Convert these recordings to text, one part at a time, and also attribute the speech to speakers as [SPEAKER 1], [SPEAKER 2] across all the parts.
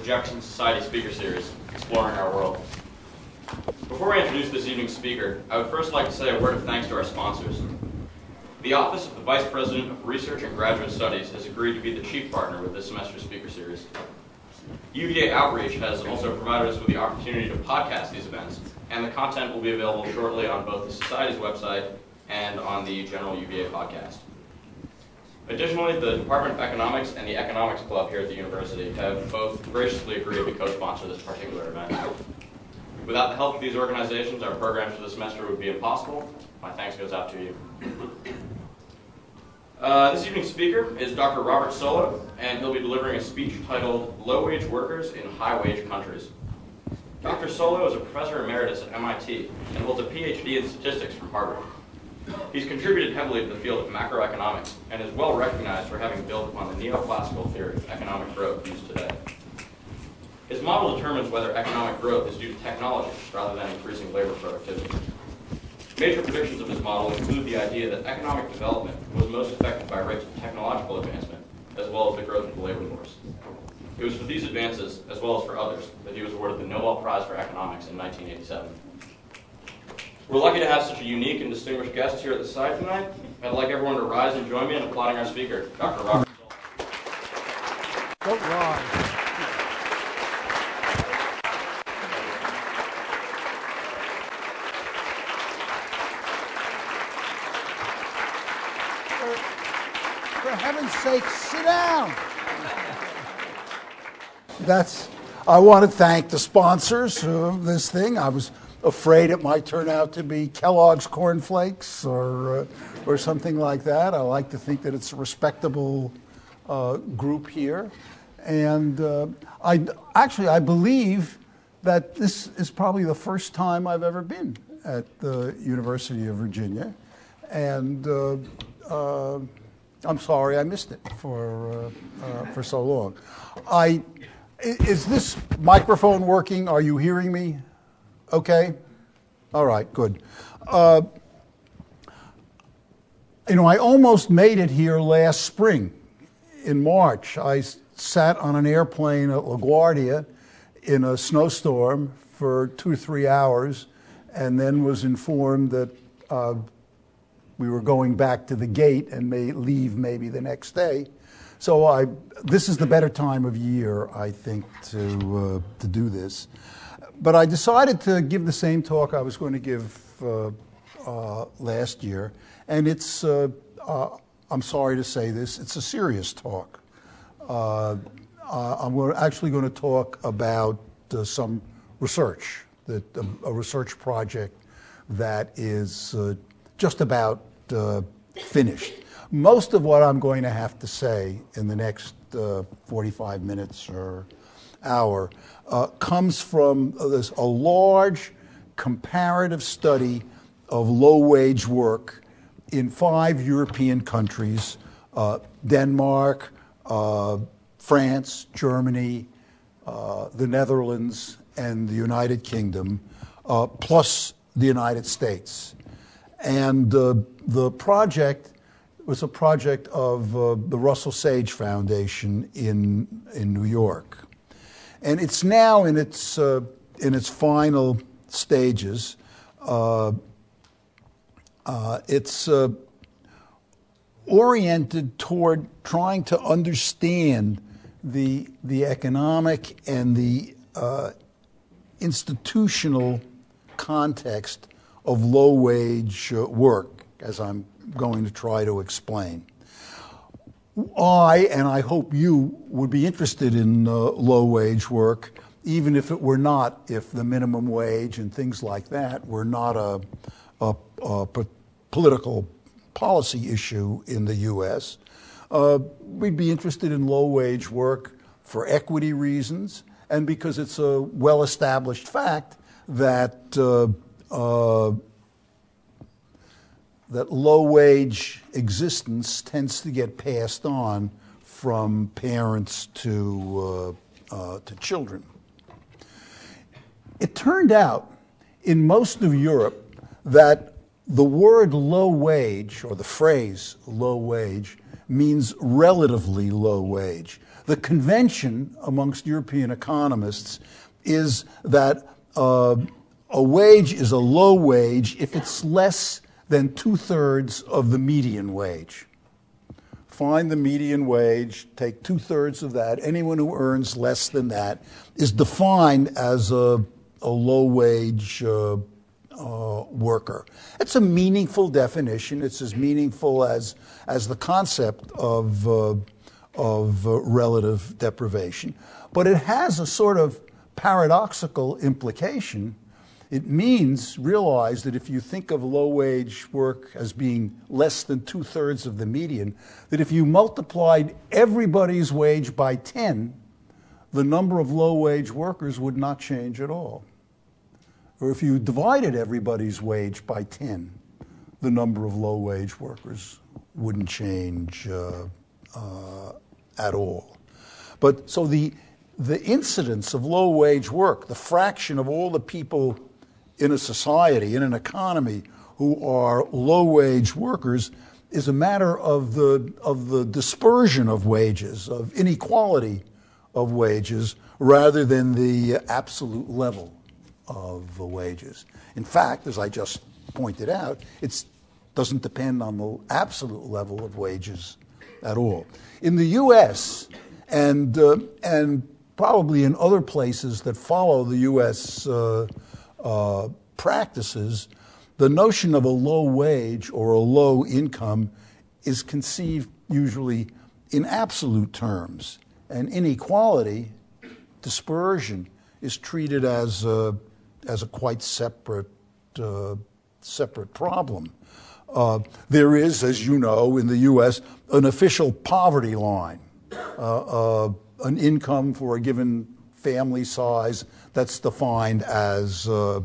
[SPEAKER 1] Jefferson Society Speaker Series, Exploring Our World. Before I introduce this evening's speaker, I would first like to say a word of thanks to our sponsors. The Office of the Vice President of Research and Graduate Studies has agreed to be the chief partner with this semester's speaker series. UVA Outreach has also provided us with the opportunity to podcast these events, and the content will be available shortly on both the Society's website and on the General UVA podcast. Additionally, the Department of Economics and the Economics Club here at the university have both graciously agreed to co-sponsor this particular event. Without the help of these organizations, our programs for the semester would be impossible. My thanks goes out to you. This evening's speaker is Dr. Robert Solow, and he'll be delivering a speech titled Low-Wage Workers in High-Wage Countries. Dr. Solow is a professor emeritus at MIT and holds a PhD in statistics from Harvard. He's contributed heavily to the field of macroeconomics and is well recognized for having built upon the neoclassical theory of economic growth used today. His model determines whether economic growth is due to technology rather than increasing labor productivity. Major predictions of his model include the idea that economic development was most affected by rates of technological advancement, as well as the growth of the labor force. It was for these advances, as well as for others, that he was awarded the Nobel Prize for Economics in 1987. We're lucky to have such a unique and distinguished guest here at the Society tonight. I'd like everyone to rise and join me in applauding our speaker, Dr. Robert Solow.
[SPEAKER 2] Don't rise. For heaven's sake, sit down. I want to thank the sponsors of this thing. I was afraid it might turn out to be Kellogg's Corn Flakes or something like that. I like to think that it's a respectable group here. And I believe that this is probably the first time I've ever been at the University of Virginia. And I'm sorry I missed it for so long. Is this microphone working? Are you hearing me? Okay? All right, good. I almost made it here last spring. In March, I sat on an airplane at LaGuardia in a snowstorm for 2 or 3 hours and then was informed that we were going back to the gate and may leave maybe the next day. So this is the better time of year, I think, to do this. But I decided to give the same talk I was going to give last year, and it's, I'm sorry to say this, it's a serious talk. I'm actually going to talk about some research, a research project that is just about finished. Most of what I'm going to have to say in the next 45 minutes or hour comes from a large comparative study of low-wage work in 5 European countries, Denmark, France, Germany, the Netherlands, and the United Kingdom, plus the United States. And the project was a project of the Russell Sage Foundation in New York. And it's now in its final stages. It's oriented toward trying to understand the economic and the institutional context of low-wage work, as I'm going to try to explain. I hope you would be interested in low-wage work, even if it were not, if the minimum wage and things like that were not a political policy issue in the U.S. We'd be interested in low-wage work for equity reasons and because it's a well-established fact that that low-wage existence tends to get passed on from parents to children. It turned out in most of Europe that the word low wage, or the phrase low wage, means relatively low wage. The convention amongst European economists is that a wage is a low wage if it's less than 2/3 of the median wage. Find the median wage, take 2/3 of that. Anyone who earns less than that is defined as a low wage worker. It's a meaningful definition. It's as meaningful as the concept of relative deprivation. But it has a sort of paradoxical implication. It means, realize that if you think of low wage work as being less than 2/3 of the median, that if you multiplied everybody's wage by 10, the number of low wage workers would not change at all. Or if you divided everybody's wage by 10, the number of low wage workers wouldn't change at all. But so the incidence of low wage work, the fraction of all the people in a society, in an economy, who are low wage workers, is a matter of the dispersion of wages, of inequality of wages, rather than the absolute level of the wages. In fact, as I just pointed out, it doesn't depend on the absolute level of wages at all. In the U.S. and probably in other places that follow the U.S. Practices, the notion of a low wage or a low income is conceived usually in absolute terms, and inequality, dispersion, is treated as a quite separate problem. There is, as you know, in the U.S., an official poverty line, an income for a given family size that's defined as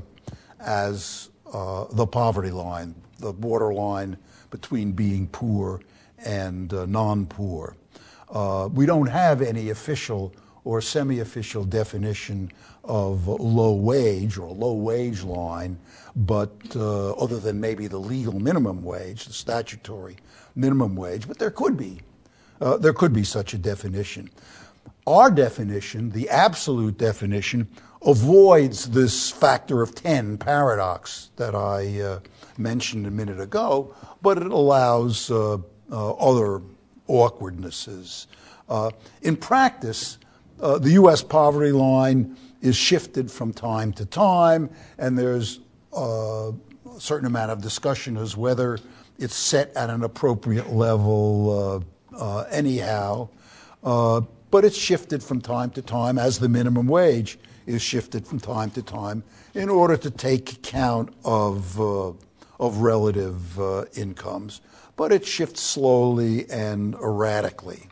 [SPEAKER 2] the poverty line, the borderline between being poor and non-poor. We don't have any official or semi-official definition of low wage or low wage line, but other than maybe the legal minimum wage, the statutory minimum wage, but there could be such a definition. Our definition, the absolute definition, avoids this factor of 10 paradox that I mentioned a minute ago, but it allows other awkwardnesses. In practice, the U.S. poverty line is shifted from time to time, and there's a certain amount of discussion as whether it's set at an appropriate level anyhow. But it's shifted from time to time, as the minimum wage is shifted from time to time, in order to take account of relative incomes. But it shifts slowly and erratically.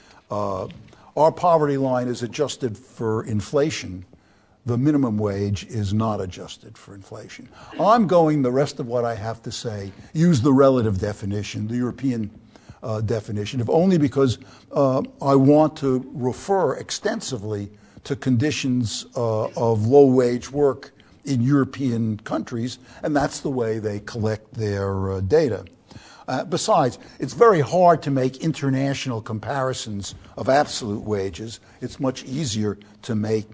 [SPEAKER 2] Our poverty line is adjusted for inflation. The minimum wage is not adjusted for inflation. I'm going, the rest of what I have to say, use the relative definition, the European definition, if only because I want to refer extensively to conditions of low-wage work in European countries, and that's the way they collect their data. Besides, it's very hard to make international comparisons of absolute wages. It's much easier to make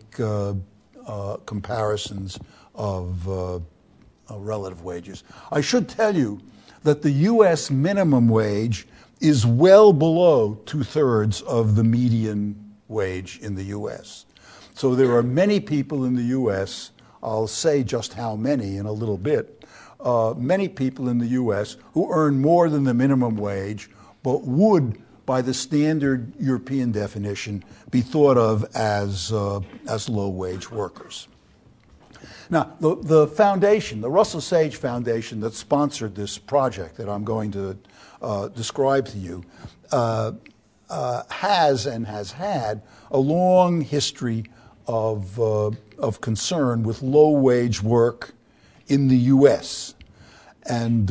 [SPEAKER 2] comparisons of relative wages. I should tell you that the U.S. minimum wage is well below 2/3 of the median wage in the U.S. So there are many people in the U.S., I'll say just how many in a little bit, many people in the U.S. who earn more than the minimum wage, but would, by the standard European definition, be thought of as low-wage workers. Now, the foundation, the Russell Sage Foundation that sponsored this project that I'm going to describe to you, has and has had a long history of concern with low-wage work in the U.S. And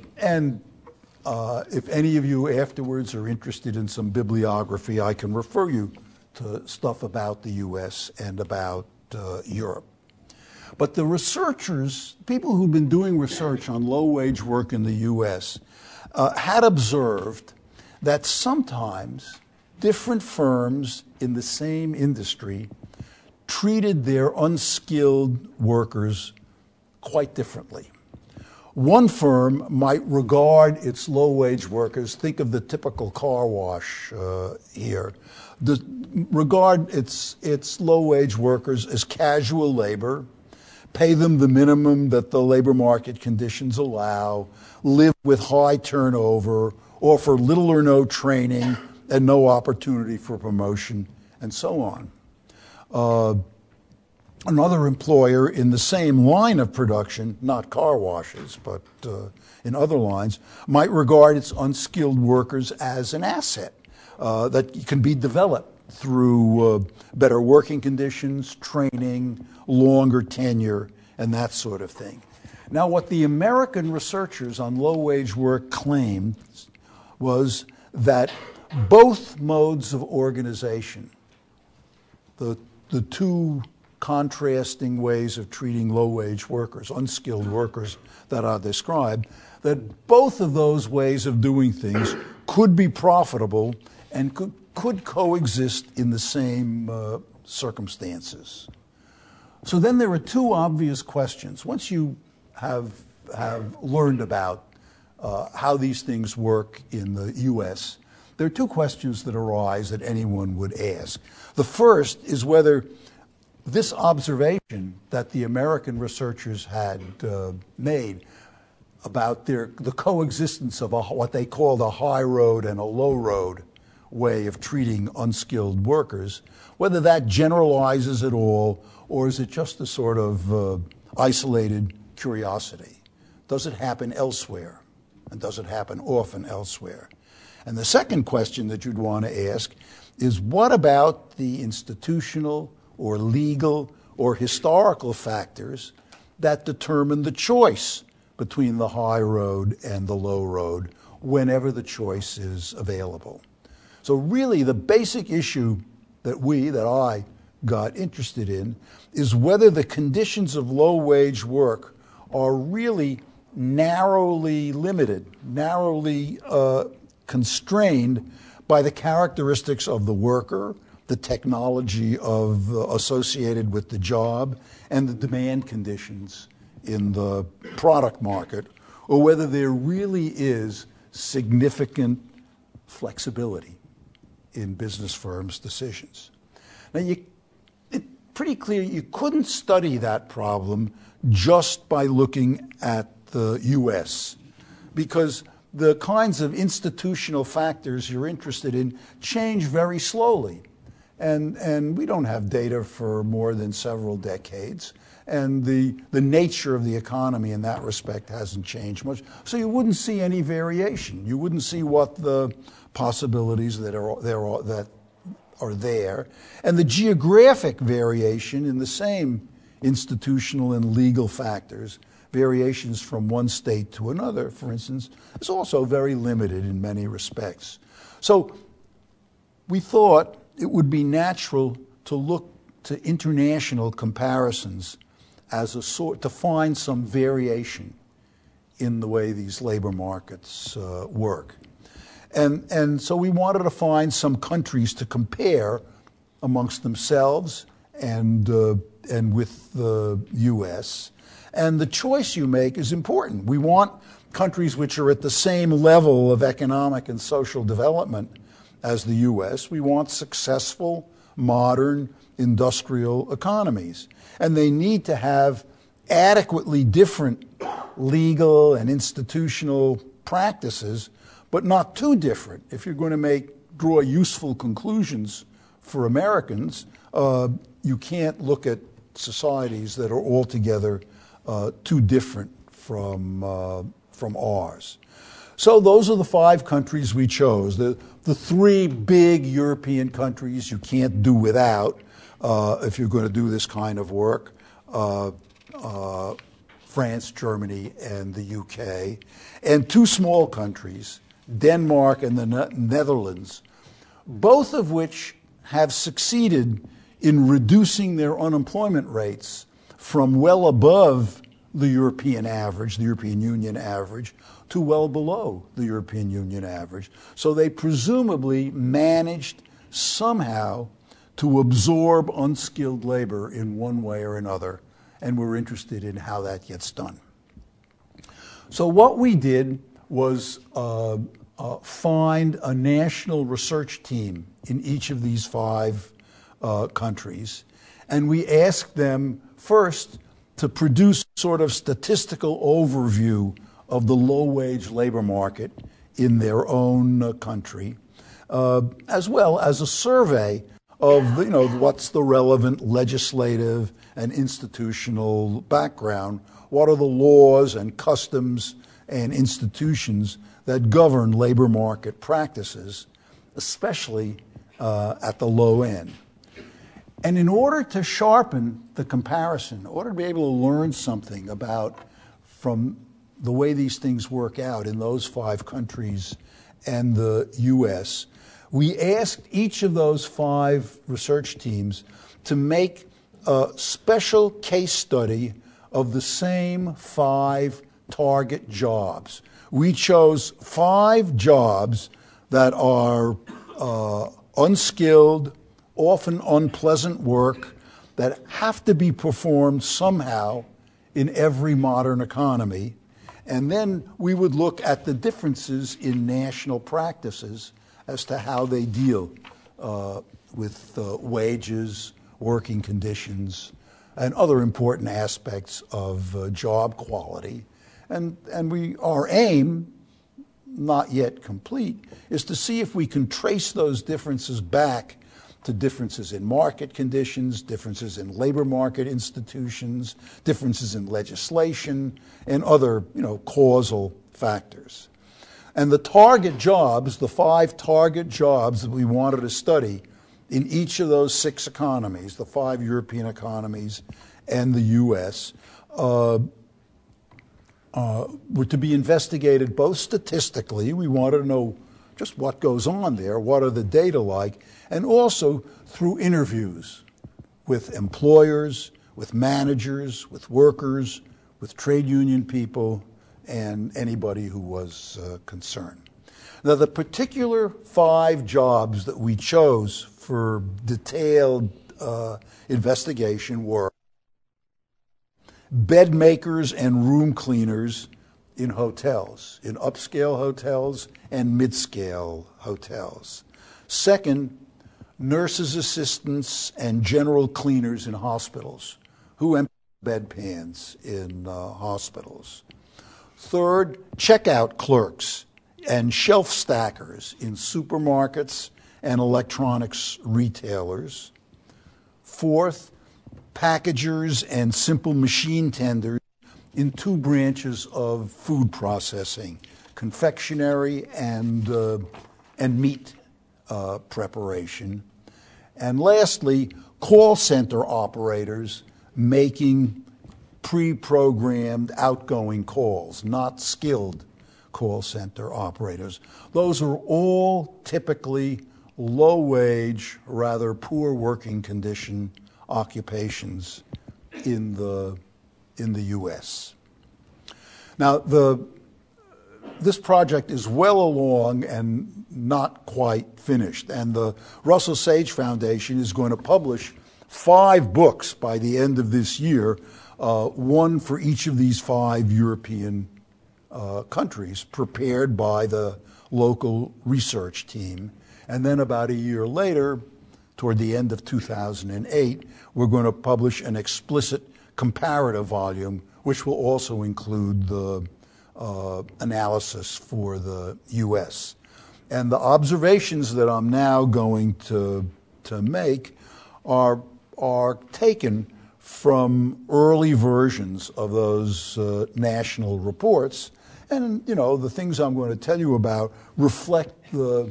[SPEAKER 2] if any of you afterwards are interested in some bibliography, I can refer you to stuff about the U.S. and about Europe. But the researchers, people who've been doing research on low-wage work in the U.S., had observed that sometimes different firms in the same industry treated their unskilled workers quite differently. One firm might regard its low-wage workers, think of the typical car wash here, regard its low-wage workers as casual labor, pay them the minimum that the labor market conditions allow, live with high turnover, offer little or no training and no opportunity for promotion, and so on. Another employer in the same line of production, not car washes, but in other lines, might regard its unskilled workers as an asset that can be developed through better working conditions, training, longer tenure, and that sort of thing. Now, what the American researchers on low-wage work claimed was that both modes of organization, the two contrasting ways of treating low-wage workers, unskilled workers that are described, that both of those ways of doing things could be profitable and could coexist in the same circumstances. So then there are two obvious questions. Once you have learned about how these things work in the U.S., there are two questions that arise that anyone would ask. The first is whether this observation that the American researchers had made about the coexistence of what they called a high road and a low road way of treating unskilled workers, whether that generalizes at all, or is it just a sort of isolated curiosity? Does it happen elsewhere? And does it happen often elsewhere? And the second question that you'd want to ask is, what about the institutional or legal or historical factors that determine the choice between the high road and the low road whenever the choice is available? So really the basic issue that I got interested in is whether the conditions of low-wage work are really narrowly limited, narrowly constrained by the characteristics of the worker, the technology associated with the job, and the demand conditions in the product market, or whether there really is significant flexibility in business firms' decisions. Now, it's pretty clear you couldn't study that problem just by looking at the U.S., because the kinds of institutional factors you're interested in change very slowly. And we don't have data for more than several decades. And the nature of the economy in that respect hasn't changed much. So you wouldn't see any variation. You wouldn't see what the possibilities that are there. And the geographic variation in the same institutional and legal factors, variations from one state to another, for instance, is also very limited in many respects. So we thought it would be natural to look to international comparisons as a sort to find some variation in the way these labor markets work. And so we wanted to find some countries to compare amongst themselves and with the U.S. And the choice you make is important. We want countries which are at the same level of economic and social development as the U.S. We want successful, modern, industrial economies. And they need to have adequately different legal and institutional practices, but not too different. If you're going to draw useful conclusions for Americans, you can't look at societies that are altogether too different from ours. So those are the 5 countries we chose. The 3 big European countries you can't do without if you're going to do this kind of work, France, Germany, and the UK, and 2 small countries, Denmark and the Netherlands, both of which have succeeded in reducing their unemployment rates from well above the European average, the European Union average, to well below the European Union average. So they presumably managed somehow to absorb unskilled labor in one way or another, and we're interested in how that gets done. So what we did was find a national research team in each of these 5 countries, and we asked them first to produce sort of statistical overview of the low-wage labor market in their own country, as well as a survey of what's the relevant legislative and institutional background. What are the laws and customs and institutions that govern labor market practices, especially at the low end? And in order to sharpen the comparison, in order to be able to learn something about from the way these things work out in those 5 countries and the U.S., we asked each of those 5 research teams to make a special case study of the same 5 target jobs. We chose 5 jobs that are unskilled, often unpleasant work that have to be performed somehow in every modern economy. And then we would look at the differences in national practices as to how they deal with wages, working conditions, and other important aspects of job quality. And our aim, not yet complete, is to see if we can trace those differences back to differences in market conditions, differences in labor market institutions, differences in legislation, and other causal factors. And the target jobs, the 5 target jobs that we wanted to study in each of those 6 economies, the 5 European economies and the U.S., were to be investigated both statistically. We wanted to know just what goes on there, what are the data like, and also through interviews with employers, with managers, with workers, with trade union people, and anybody who was concerned. Now, the particular 5 jobs that we chose for detailed investigation were bed makers and room cleaners in hotels, in upscale hotels and mid-scale hotels. Second, nurses' assistants and general cleaners in hospitals who empty bedpans in hospitals. Third, checkout clerks and shelf stackers in supermarkets and electronics retailers. Fourth, packagers and simple machine tenders in 2 branches of food processing, confectionery and meat preparation. And lastly, call center operators making pre-programmed outgoing calls, not skilled call center operators. Those are all typically low-wage, rather poor working condition occupations in the U.S. Now, this project is well along and not quite finished, and the Russell Sage Foundation is going to publish 5 books by the end of this year, one for each of these 5 European countries, prepared by the local research team. And then about a year later, toward the end of 2008, we're going to publish an explicit comparative volume, which will also include the analysis for the U.S. And the observations that I'm now going to make are taken from early versions of those national reports. And, the things I'm going to tell you about reflect the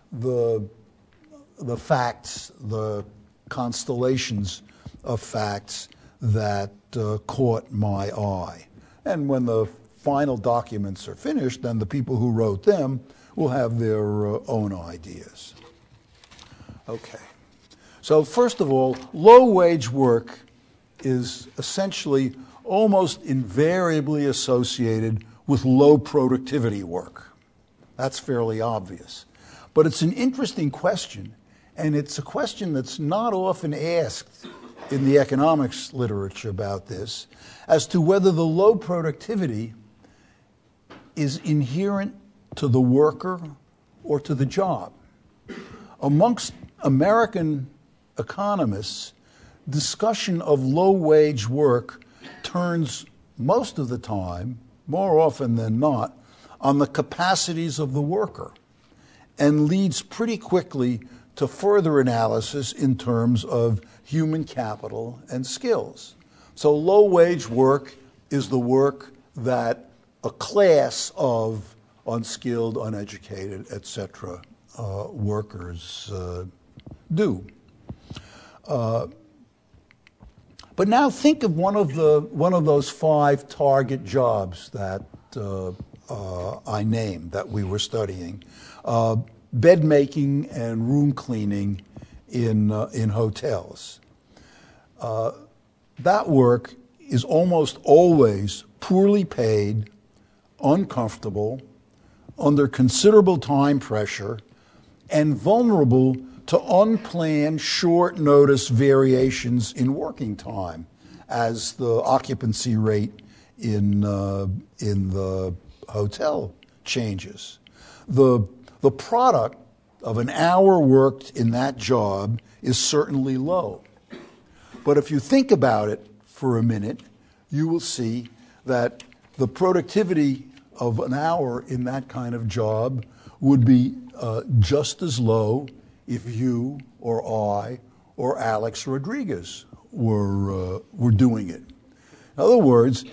[SPEAKER 2] facts, the constellations of facts that caught my eye. And when the final documents are finished, then the people who wrote them will have their own ideas. Okay. So first of all, low-wage work is essentially almost invariably associated with low productivity work. That's fairly obvious. But it's an interesting question, and it's a question that's not often asked in the economics literature about this, as to whether the low productivity is inherent to the worker or to the job. Amongst American economists, discussion of low-wage work turns most of the time, more often than not, on the capacities of the worker and leads pretty quickly to further analysis in terms of human capital and skills. So low-wage work is the work that a class of unskilled, uneducated, etc. Workers do. But now think of one of those 5 target jobs that I named that we were studying: bed making and room cleaning in hotels. That work is almost always poorly paid, uncomfortable, under considerable time pressure, and vulnerable to unplanned short notice variations in working time as the occupancy rate in the hotel changes. The product of an hour worked in that job is certainly low. But if you think about it for a minute, you will see that the productivity of an hour in that kind of job would be just as low if you or I or Alex Rodriguez were doing it. In other words,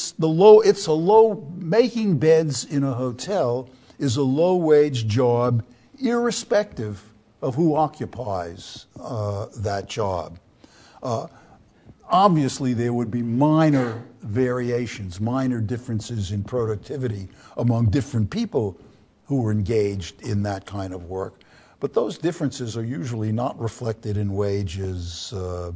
[SPEAKER 2] making beds in a hotel is a low-wage job irrespective of who occupies that job. Obviously, there would be minor variations, minor differences in productivity among different people who were engaged in that kind of work. But those differences are usually not reflected in wages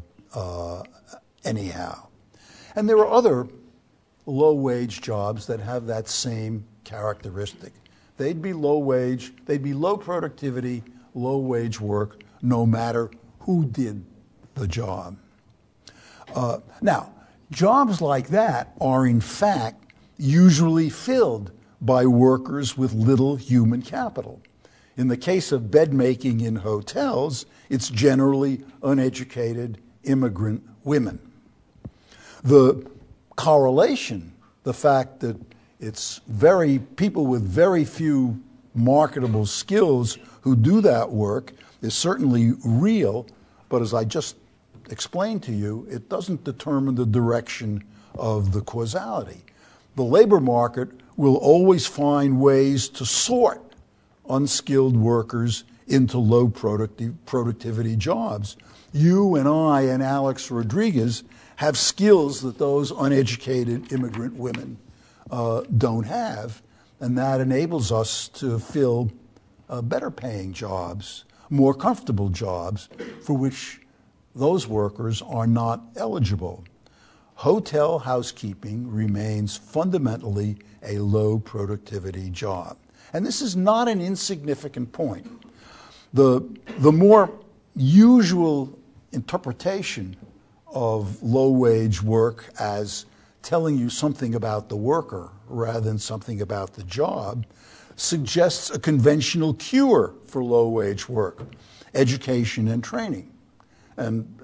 [SPEAKER 2] anyhow. And there are other low-wage jobs that have that same characteristic. They'd be low wage, they'd be low productivity, low-wage work, no matter who did the job. Now, jobs like that are in fact usually filled by workers with little human capital. In the case of bed making in hotels, it's generally uneducated immigrant women. The correlation, the fact that it's people with very few marketable skills who do that work, is certainly real, but as I just explained to you, it doesn't determine the direction of the causality. The labor market will always find ways to sort unskilled workers into low productivity jobs. You and I and Alex Rodriguez have skills that those uneducated immigrant women don't have, and that enables us to fill better paying jobs, more comfortable jobs for which those workers are not eligible. Hotel housekeeping remains fundamentally a low productivity job. And this is not an insignificant point. The more usual interpretation of low-wage work as telling you something about the worker rather than something about the job suggests a conventional cure for low-wage work: education and training. And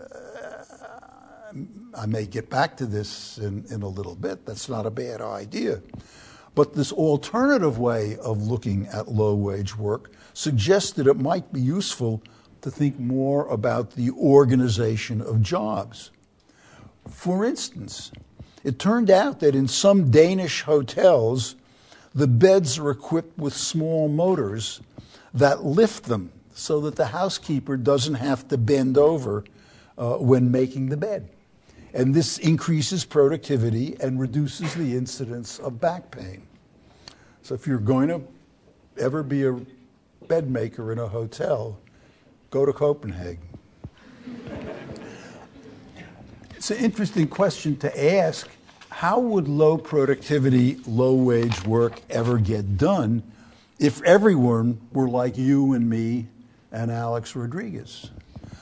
[SPEAKER 2] I may get back to this in a little bit. That's not a bad idea. But this alternative way of looking at low-wage work suggests that it might be useful to think more about the organization of jobs. For instance, it turned out that in some Danish hotels, the beds are equipped with small motors that lift them so that the housekeeper doesn't have to bend over when making the bed. And this increases productivity and reduces the incidence of back pain. So if you're going to ever be a bed maker in a hotel, go to Copenhagen. It's an interesting question to ask. how would low productivity, low wage work ever get done if everyone were like you and me and Alex Rodriguez?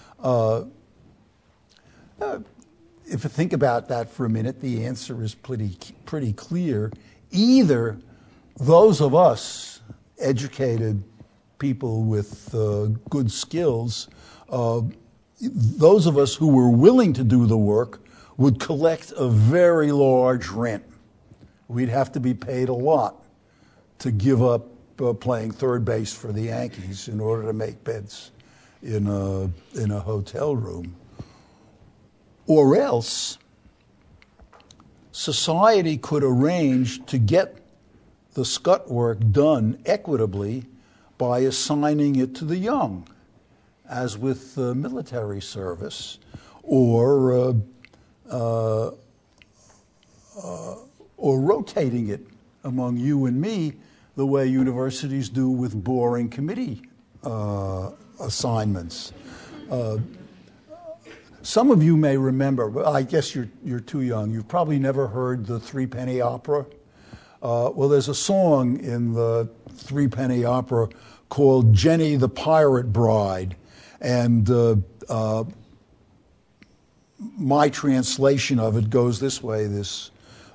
[SPEAKER 2] If you think about that for a minute, the answer is pretty clear. Either those of us, educated people with good skills, those of us who were willing to do the work would collect a very large rent. We'd have to be paid a lot to give up playing third base for the Yankees in order to make beds in a hotel room. Or else, society could arrange to get the scut work done equitably by assigning it to the young, as with military service, or rotating it among you and me the way universities do with boring committee assignments. Some of you may remember, but I guess you're too young. You've probably never heard the Threepenny Opera. Well, there's a song in the Threepenny Opera called Jenny the Pirate Bride. And my translation of it goes this way. This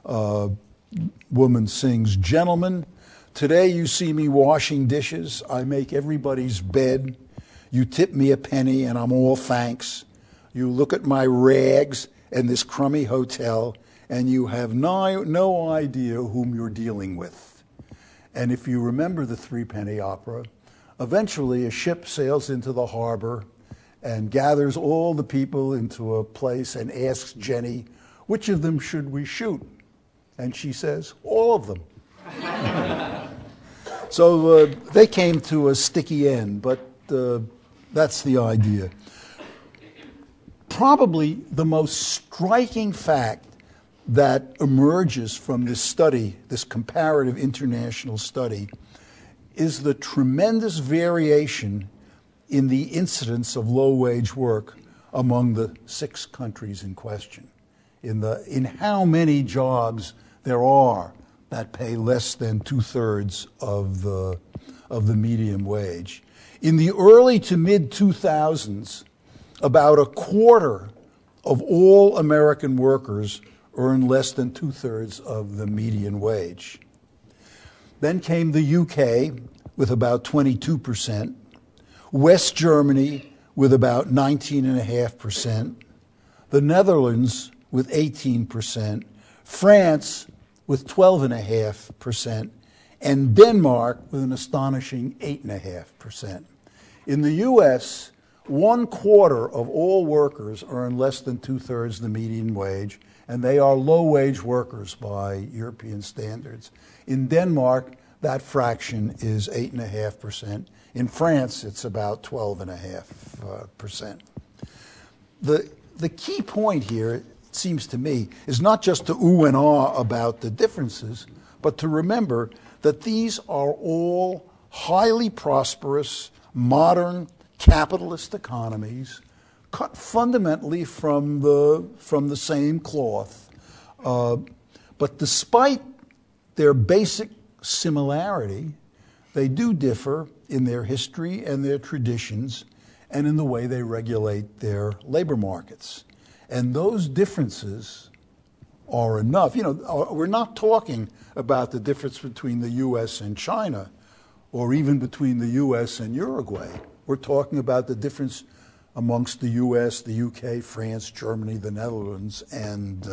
[SPEAKER 2] woman sings, "Gentlemen, today you see me washing dishes. I make everybody's bed. You tip me a penny and I'm all thanks. You look at my rags and this crummy hotel, and you have no idea whom you're dealing with." And if you remember the Threepenny Opera, eventually a ship sails into the harbor and gathers all the people into a place and asks Jenny, "Which of them should we shoot?" And she says, "All of them." So they came to a sticky end, but that's the idea. Probably the most striking fact that emerges from this study, this comparative international study, is the tremendous variation in the incidence of low-wage work among the 6 countries in question, in how many jobs there are that pay less than 2/3 of the median wage. In the early to mid-2000s, about a quarter of all American workers earn less than 2/3 of the median wage. Then came the UK with about 22%, West Germany with about 19.5%, the Netherlands with 18%, France with 12.5%, and Denmark with an astonishing 8.5%. In the US, 1/4 of all workers earn less than 2/3 the median wage, and they are low-wage workers by European standards. In Denmark, that fraction is 8.5%. In France, it's about 12.5%. The key point here, it seems to me, is not just to ooh and ah about the differences, but to remember that these are all highly prosperous, modern, capitalist economies cut fundamentally from the same cloth. But despite their basic similarity, they do differ in their history and their traditions and in the way they regulate their labor markets. And those differences are enough. You know, we're not talking about the difference between the U.S. and China or even between the U.S. and Uruguay. We're talking about the difference amongst the U.S., the U.K., France, Germany, the Netherlands, and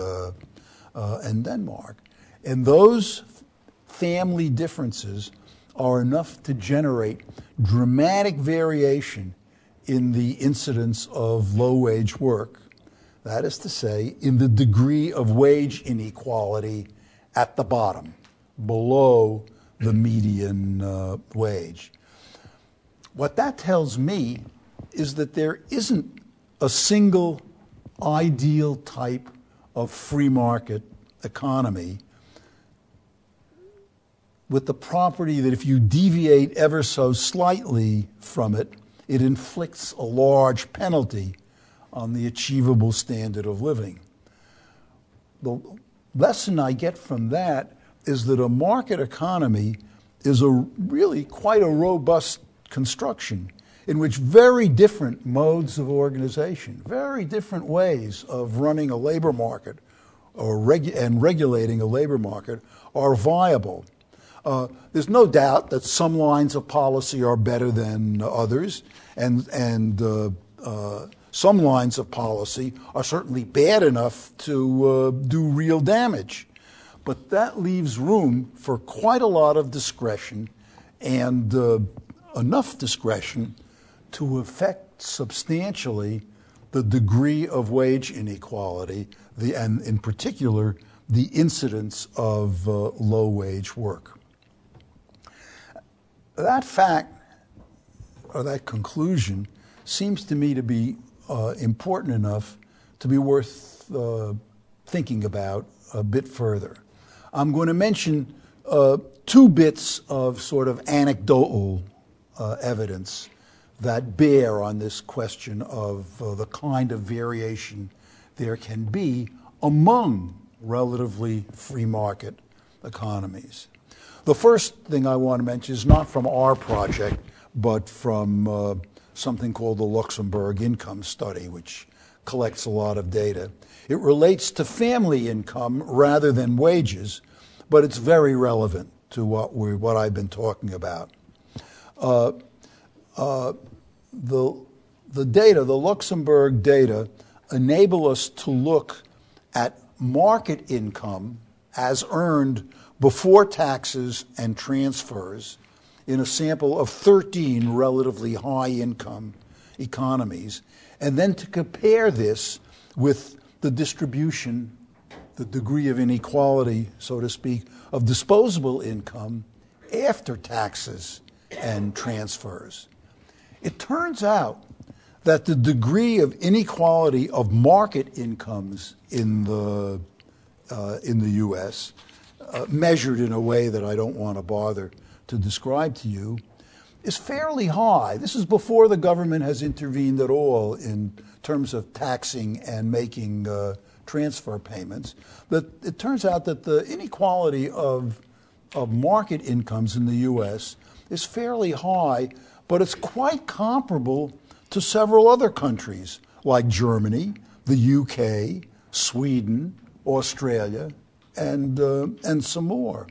[SPEAKER 2] Denmark. And those family differences are enough to generate dramatic variation in the incidence of low-wage work. That is to say, in the degree of wage inequality at the bottom, below the median wage. What that tells me is that there isn't a single ideal type of free market economy with the property that if you deviate ever so slightly from it, it inflicts a large penalty on the achievable standard of living. lesson I get from that is that a market economy is really quite a robust construction in which very different modes of organization, very different ways of running a labor market and regulating a labor market are viable. There's no doubt that some lines of policy are better than others, and some lines of policy are certainly bad enough to do real damage. But that leaves room for quite a lot of discretion and enough discretion to affect substantially the degree of wage inequality, and in particular, the incidence of low-wage work. That fact, or that conclusion, seems to me to be important enough to be worth thinking about a bit further. I'm going to mention 2 bits of sort of anecdotal evidence that bear on this question of the kind of variation there can be among relatively free market economies. The first thing I want to mention is not from our project, but from something called the Luxembourg Income Study, which collects a lot of data. It relates to family income rather than wages, but it's very relevant to what I've been talking about. The data, the Luxembourg data, enable us to look at market income as earned before taxes and transfers in a sample of 13 relatively high-income economies, and then to compare this with the distribution, the degree of inequality, so to speak, of disposable income after taxes and transfers. It turns out that the degree of inequality of market incomes in the U.S., measured in a way that I don't want to bother to describe to you, is fairly high. This is before the government has intervened at all in terms of taxing and making transfer payments. But it turns out that the inequality of market incomes in the U.S. is fairly high, but it's quite comparable to several other countries like Germany, the UK, Sweden, Australia, and some more.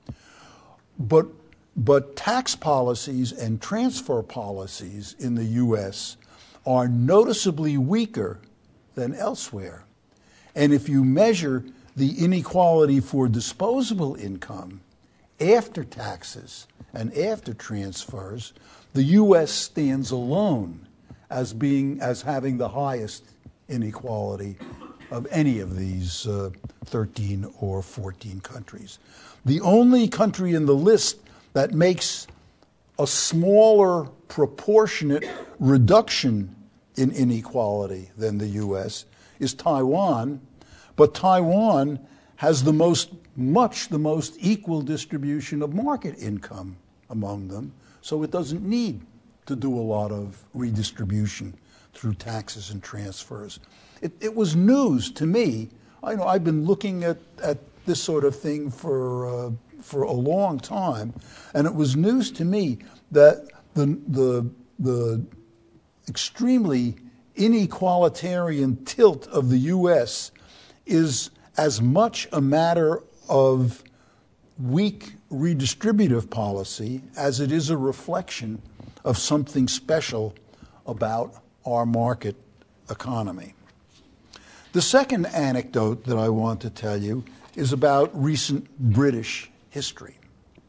[SPEAKER 2] But tax policies and transfer policies in the U.S. are noticeably weaker than elsewhere. And if you measure the inequality for disposable income after taxes and after transfers, the U.S. stands alone as having the highest inequality of any of these 13 or 14 countries. The only country in the list that makes a smaller proportionate reduction in inequality than the U.S. is Taiwan, but Taiwan has the most equal distribution of market income among them, so it doesn't need to do a lot of redistribution through taxes and transfers. It was news to me. I've been looking at this sort of thing for a long time, and it was news to me that the extremely inequalitarian tilt of the U.S. is as much a matter of weak redistributive policy as it is a reflection of something special about our market economy. The second anecdote that I want to tell you is about recent British history.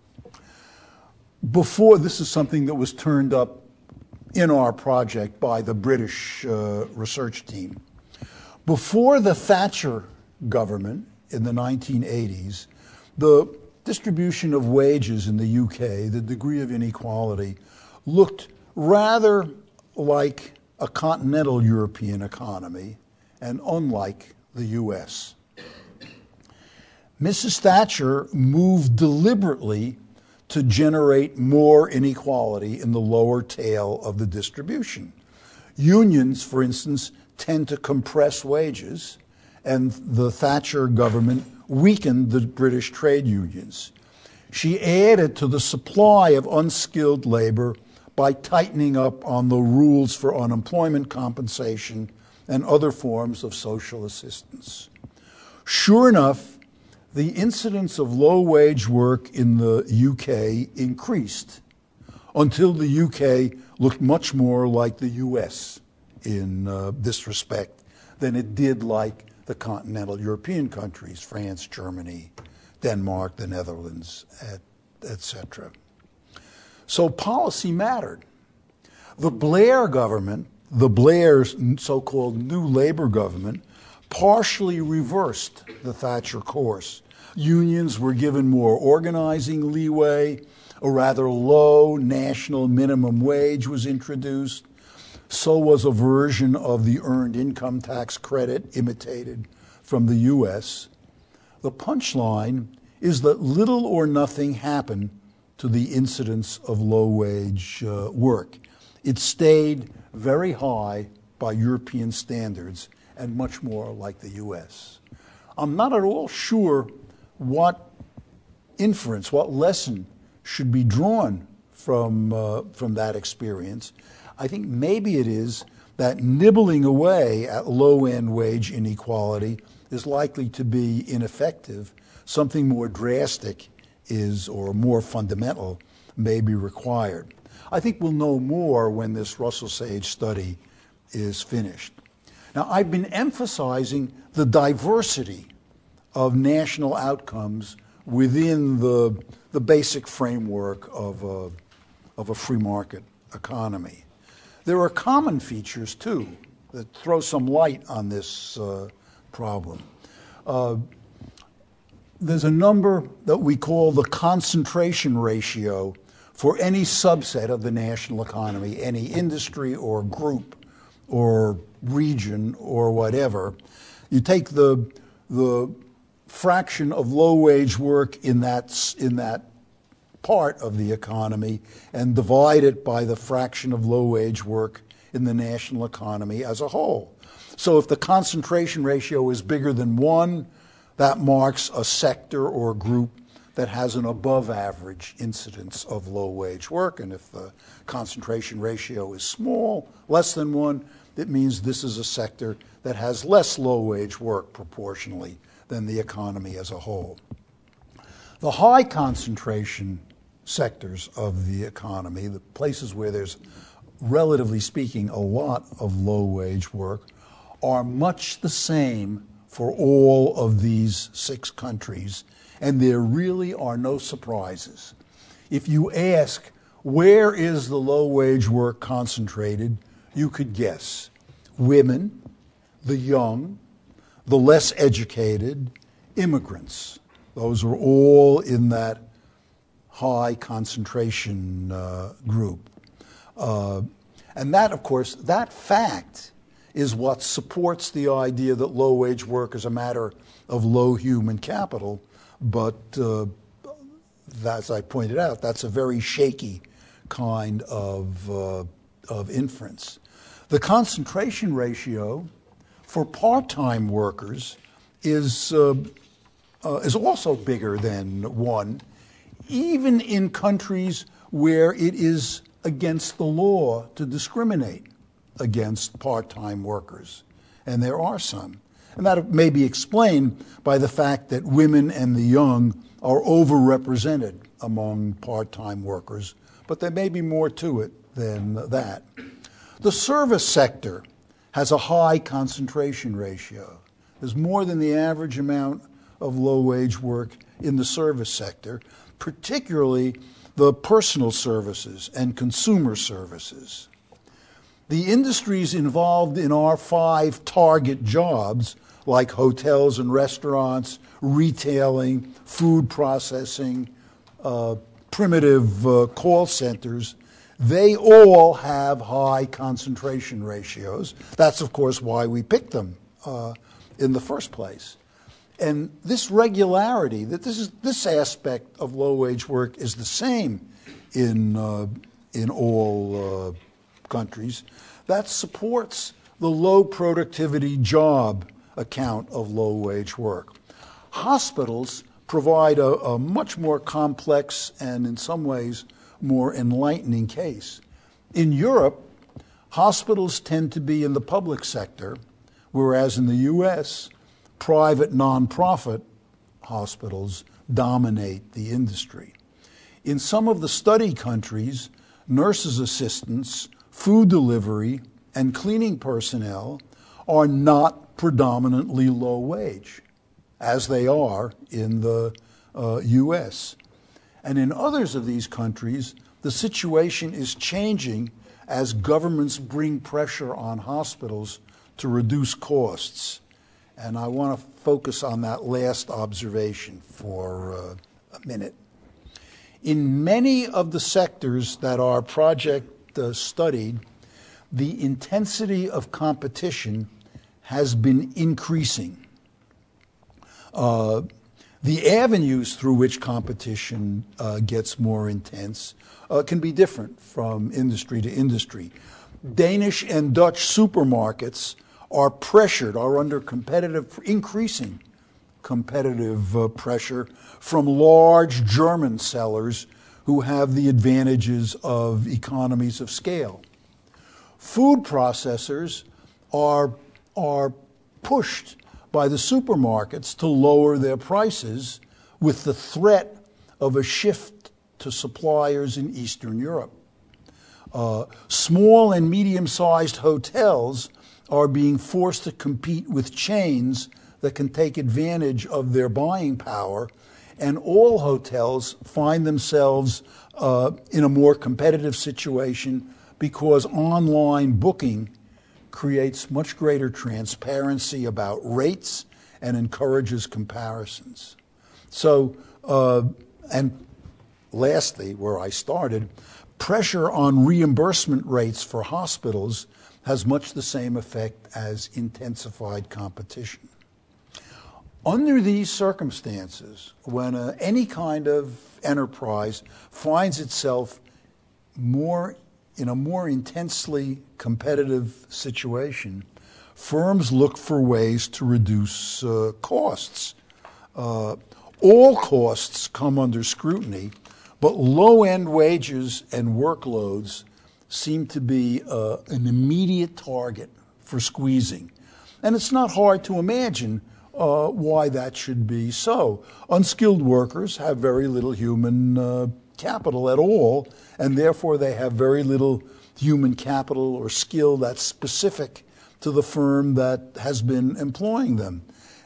[SPEAKER 2] This is something that was turned up in our project by the British research team. Before the Thatcher government in the 1980s, the distribution of wages in the UK, the degree of inequality, looked rather like a continental European economy and unlike the US. Mrs. Thatcher moved deliberately to generate more inequality in the lower tail of the distribution. Unions, for instance, tend to compress wages, and the Thatcher government weakened the British trade unions. She added to the supply of unskilled labor by tightening up on the rules for unemployment compensation and other forms of social assistance. Sure enough, the incidence of low-wage work in the UK increased until the UK looked much more like the US in this respect than it did like the continental European countries, France, Germany, Denmark, the Netherlands, etc. So policy mattered. The Blair government, the Blair's so-called New Labour government, partially reversed the Thatcher course. Unions were given more organizing leeway, a rather low national minimum wage was introduced, so was a version of the earned income tax credit imitated from the US. The punchline is that little or nothing happened to the incidence of low-wage work. It stayed very high by European standards and much more like the US. I'm not at all sure what inference, what lesson should be drawn from that experience. I think maybe it is that nibbling away at low-end wage inequality is likely to be ineffective. Something more drastic or more fundamental may be required. I think we'll know more when this Russell Sage study is finished. Now, I've been emphasizing the diversity of national outcomes within the basic framework of a free market economy. There are common features, too, that throw some light on this problem. There's a number that we call the concentration ratio for any subset of the national economy, any industry or group or region or whatever. You take the fraction of low-wage work in that part of the economy and divide it by the fraction of low-wage work in the national economy as a whole. So if the concentration ratio is bigger than 1, that marks a sector or group that has an above-average incidence of low-wage work. And if the concentration ratio is small, less than 1, it means this is a sector that has less low-wage work proportionally than the economy as a whole. The high concentration sectors of the economy, the places where there's, relatively speaking, a lot of low-wage work, are much the same for all of these 6 countries, and there really are no surprises. If you ask, where is the low-wage work concentrated, you could guess. Women, the young, the less educated, immigrants. Those are all in that high concentration group. And that, of course, that fact is what supports the idea that low-wage work is a matter of low human capital, but as I pointed out, that's a very shaky kind of inference. The concentration ratio for part-time workers is also bigger than 1, even in countries where it is against the law to discriminate against part-time workers, and there are some. And that may be explained by the fact that women and the young are overrepresented among part-time workers, but there may be more to it than that. The service sector has a high concentration ratio. There's more than the average amount of low-wage work in the service sector, particularly the personal services and consumer services. The industries involved in our 5 target jobs, like hotels and restaurants, retailing, food processing, primitive call centers, they all have high concentration ratios. That's, of course, why we picked them in the first place. And this regularity, this aspect of low-wage work is the same in all countries. That supports the low productivity job account of low-wage work. Hospitals provide a much more complex and in some ways more enlightening case. In Europe, hospitals tend to be in the public sector, whereas in the U.S., private nonprofit hospitals dominate the industry. In some of the study countries, nurses' assistants, food delivery, and cleaning personnel are not predominantly low wage, as they are in the U.S. And in others of these countries, the situation is changing as governments bring pressure on hospitals to reduce costs. And I want to focus on that last observation for a minute. In many of the sectors that our project studied, the intensity of competition has been increasing. The avenues through which competition gets more intense can be different from industry to industry. Danish and Dutch supermarkets are under increasing competitive pressure from large German sellers who have the advantages of economies of scale. Food processors are pushed by the supermarkets to lower their prices with the threat of a shift to suppliers in Eastern Europe. Small and medium-sized hotels are being forced to compete with chains that can take advantage of their buying power, and all hotels find themselves in a more competitive situation because online booking creates much greater transparency about rates and encourages comparisons. So, and lastly, where I started, pressure on reimbursement rates for hospitals has much the same effect as intensified competition. Under these circumstances, when any kind of enterprise finds itself in a more intensely competitive situation, firms look for ways to reduce costs. All costs come under scrutiny, but low-end wages and workloads seem to be an immediate target for squeezing. And it's not hard to imagine why that should be so. Unskilled workers have very little human capital at all, and therefore they have very little human capital or skill that's specific to the firm that has been employing them.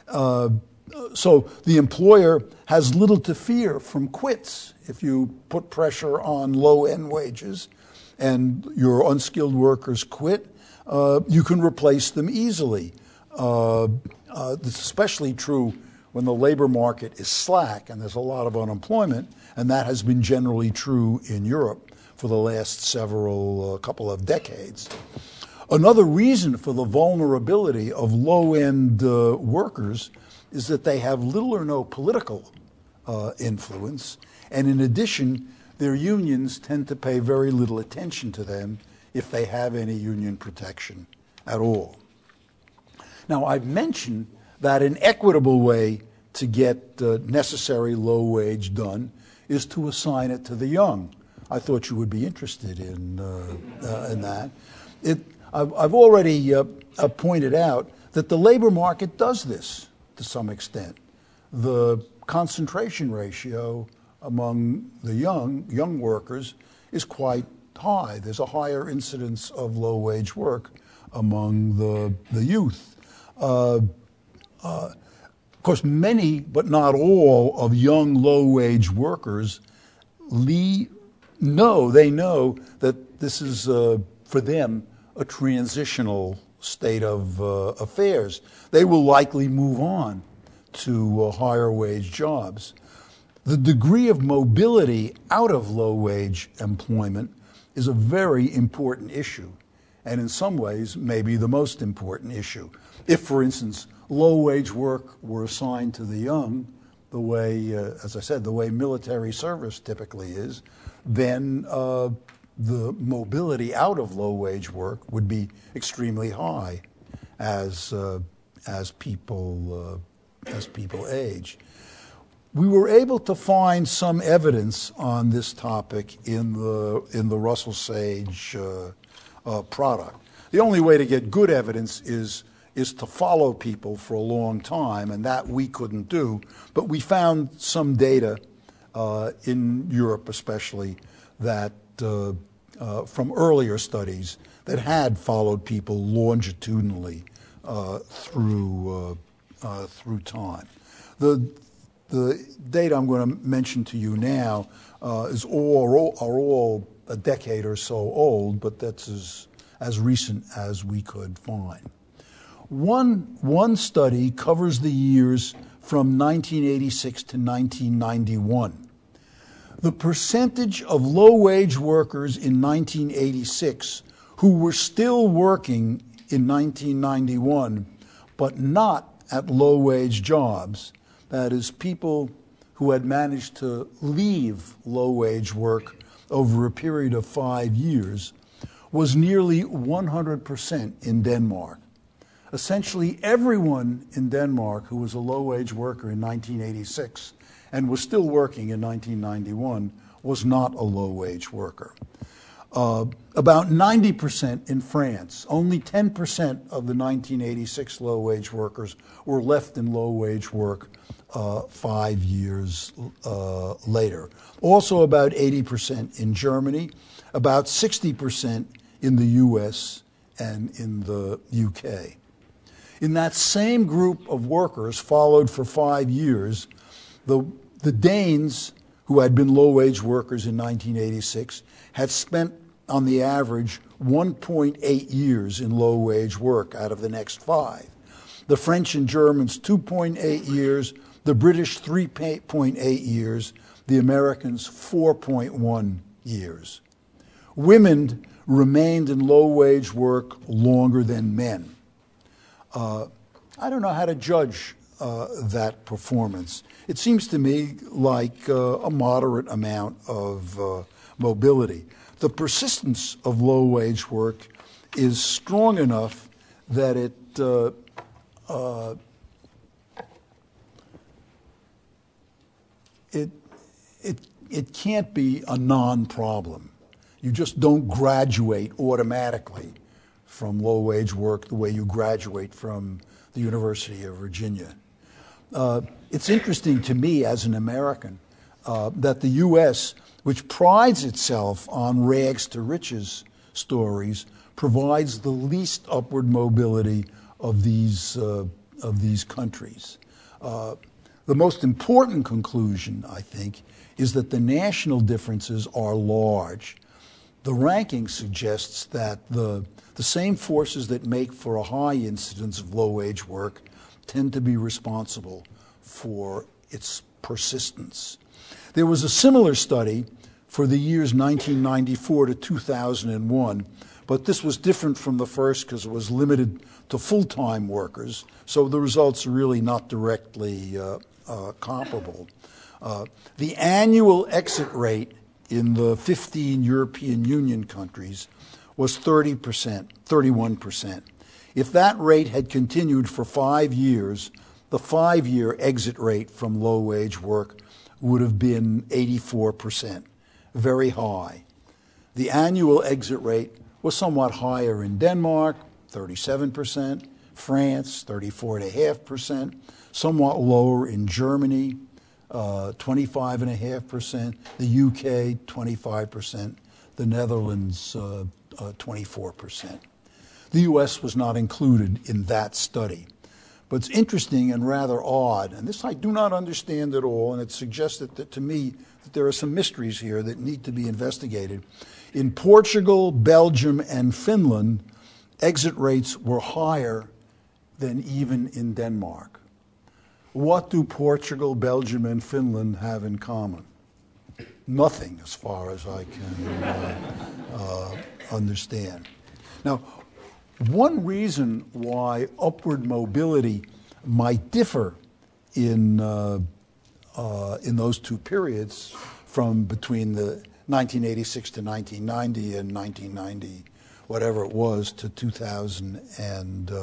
[SPEAKER 2] So the employer has little to fear from quits. If you put pressure on low-end wages and your unskilled workers quit, you can replace them easily. This is especially true when the labor market is slack and there's a lot of unemployment, and that has been generally true in Europe for the last couple of decades. Another reason for the vulnerability of low-end workers is that they have little or no political influence, and in addition, their unions tend to pay very little attention to them if they have any union protection at all. Now, I've mentioned that an equitable way to get necessary low wage done is to assign it to the young. I thought you would be interested in that. I've already pointed out that the labor market does this to some extent. The concentration ratio among the young workers is quite high. There's a higher incidence of low-wage work among the youth. Of course, many, but not all, of young low-wage workers know that this is, for them, a transitional state of affairs. They will likely move on to higher wage jobs. The degree of mobility out of low-wage employment is a very important issue, and in some ways, maybe the most important issue. If, for instance, low-wage work were assigned to the young, the way, as I said, the way military service typically is, then the mobility out of low-wage work would be extremely high, as as people age. We were able to find some evidence on this topic in the Russell Sage product. The only way to get good evidence is to follow people for a long time, and that we couldn't do. But we found some data in Europe, especially, that from earlier studies that had followed people longitudinally through time. The data I'm going to mention to you now are all a decade or so old, but that's as recent as we could find. One study covers the years from 1986 to 1991. The percentage of low-wage workers in 1986 who were still working in 1991 but not at low-wage jobs, that is, people who had managed to leave low-wage work over a period of 5 years, was nearly 100% in Denmark. Essentially everyone in Denmark who was a low-wage worker in 1986 and was still working in 1991 was not a low-wage worker. About 90% in France. Only 10% of the 1986 low-wage workers were left in low-wage work 5 years later. Also about 80% in Germany, about 60% in the US and in the UK. In that same group of workers followed for 5 years, the Danes, who had been low-wage workers in 1986, had spent on the average 1.8 years in low-wage work out of the next 5. The French and Germans 2.8 years, the British 3.8 years, the Americans 4.1 years. Women remained in low-wage work longer than men. I don't know how to judge that performance. It seems to me like a moderate amount of mobility. The persistence of low-wage work is strong enough that it can't be a non-problem. You just don't graduate automatically from low-wage work the way you graduate from the University of Virginia. It's interesting to me as an American that the U.S., which prides itself on rags to riches stories, provides the least upward mobility of these countries. The most important conclusion, I think, is that the national differences are large. The ranking suggests that the same forces that make for a high incidence of low-wage work tend to be responsible for its persistence. There was a similar study for the years 1994 to 2001, but this was different from the first because it was limited to full-time workers, so the results are really not directly comparable. The annual exit rate in the 15 European Union countries was 31%. If that rate had continued for 5 years, the 5-year exit rate from low-wage work would have been 84%, very high. The annual exit rate was somewhat higher in Denmark, 37%, France, 34.5%, somewhat lower in Germany, 25.5%, the UK, 25%, the Netherlands, 24%. The US was not included in that study. But it's interesting and rather odd, and this I do not understand at all, and it suggests that to me that there are some mysteries here that need to be investigated. In Portugal, Belgium, and Finland, exit rates were higher than even in Denmark. What do Portugal, Belgium, and Finland have in common? Nothing, as far as I can understand. Now, one reason why upward mobility might differ in those two periods, from between the 1986 to 1990 and 1990, whatever it was, to 2001,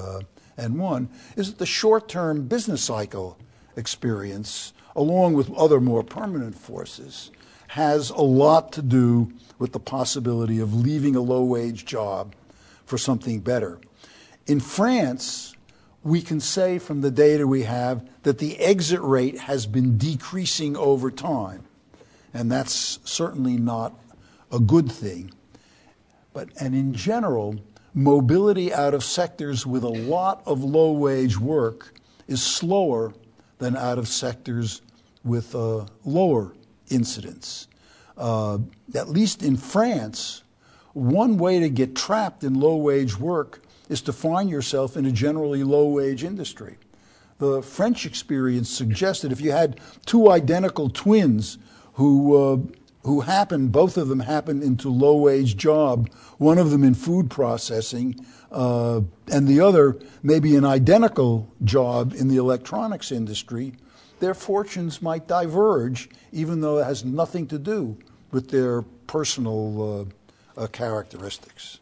[SPEAKER 2] 2001 is that the short-term business cycle experience, along with other more permanent forces, has a lot to do with the possibility of leaving a low-wage job for something better. In France, we can say from the data we have that the exit rate has been decreasing over time, and that's certainly not a good thing. And in general, mobility out of sectors with a lot of low-wage work is slower than out of sectors with lower incidence. At least in France, one way to get trapped in low-wage work is to find yourself in a generally low-wage industry. The French experience suggests that if you had two identical twins who both of them happened into low-wage job, one of them in food processing, and the other maybe an identical job in the electronics industry, their fortunes might diverge, even though it has nothing to do with their personal characteristics.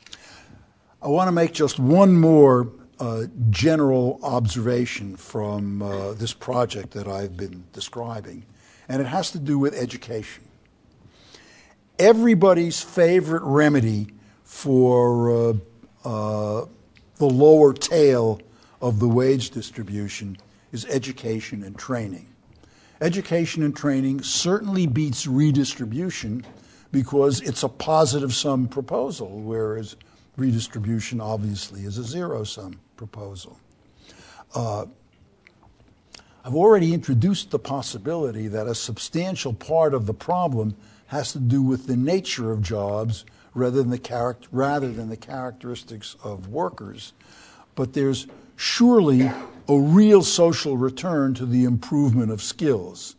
[SPEAKER 2] I want to make just one more general observation from this project that I've been describing, and it has to do with education. Everybody's favorite remedy for the lower tail of the wage distribution is education and training. Education and training certainly beats redistribution because it's a positive-sum proposal, whereas redistribution obviously is a zero-sum proposal. I've already introduced the possibility that a substantial part of the problem has to do with the nature of jobs rather than the characteristics of workers. But there's surely a real social return to the improvement of skills.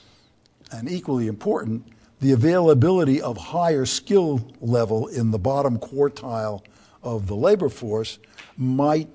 [SPEAKER 2] And equally important, the availability of higher skill level in the bottom quartile of the labor force might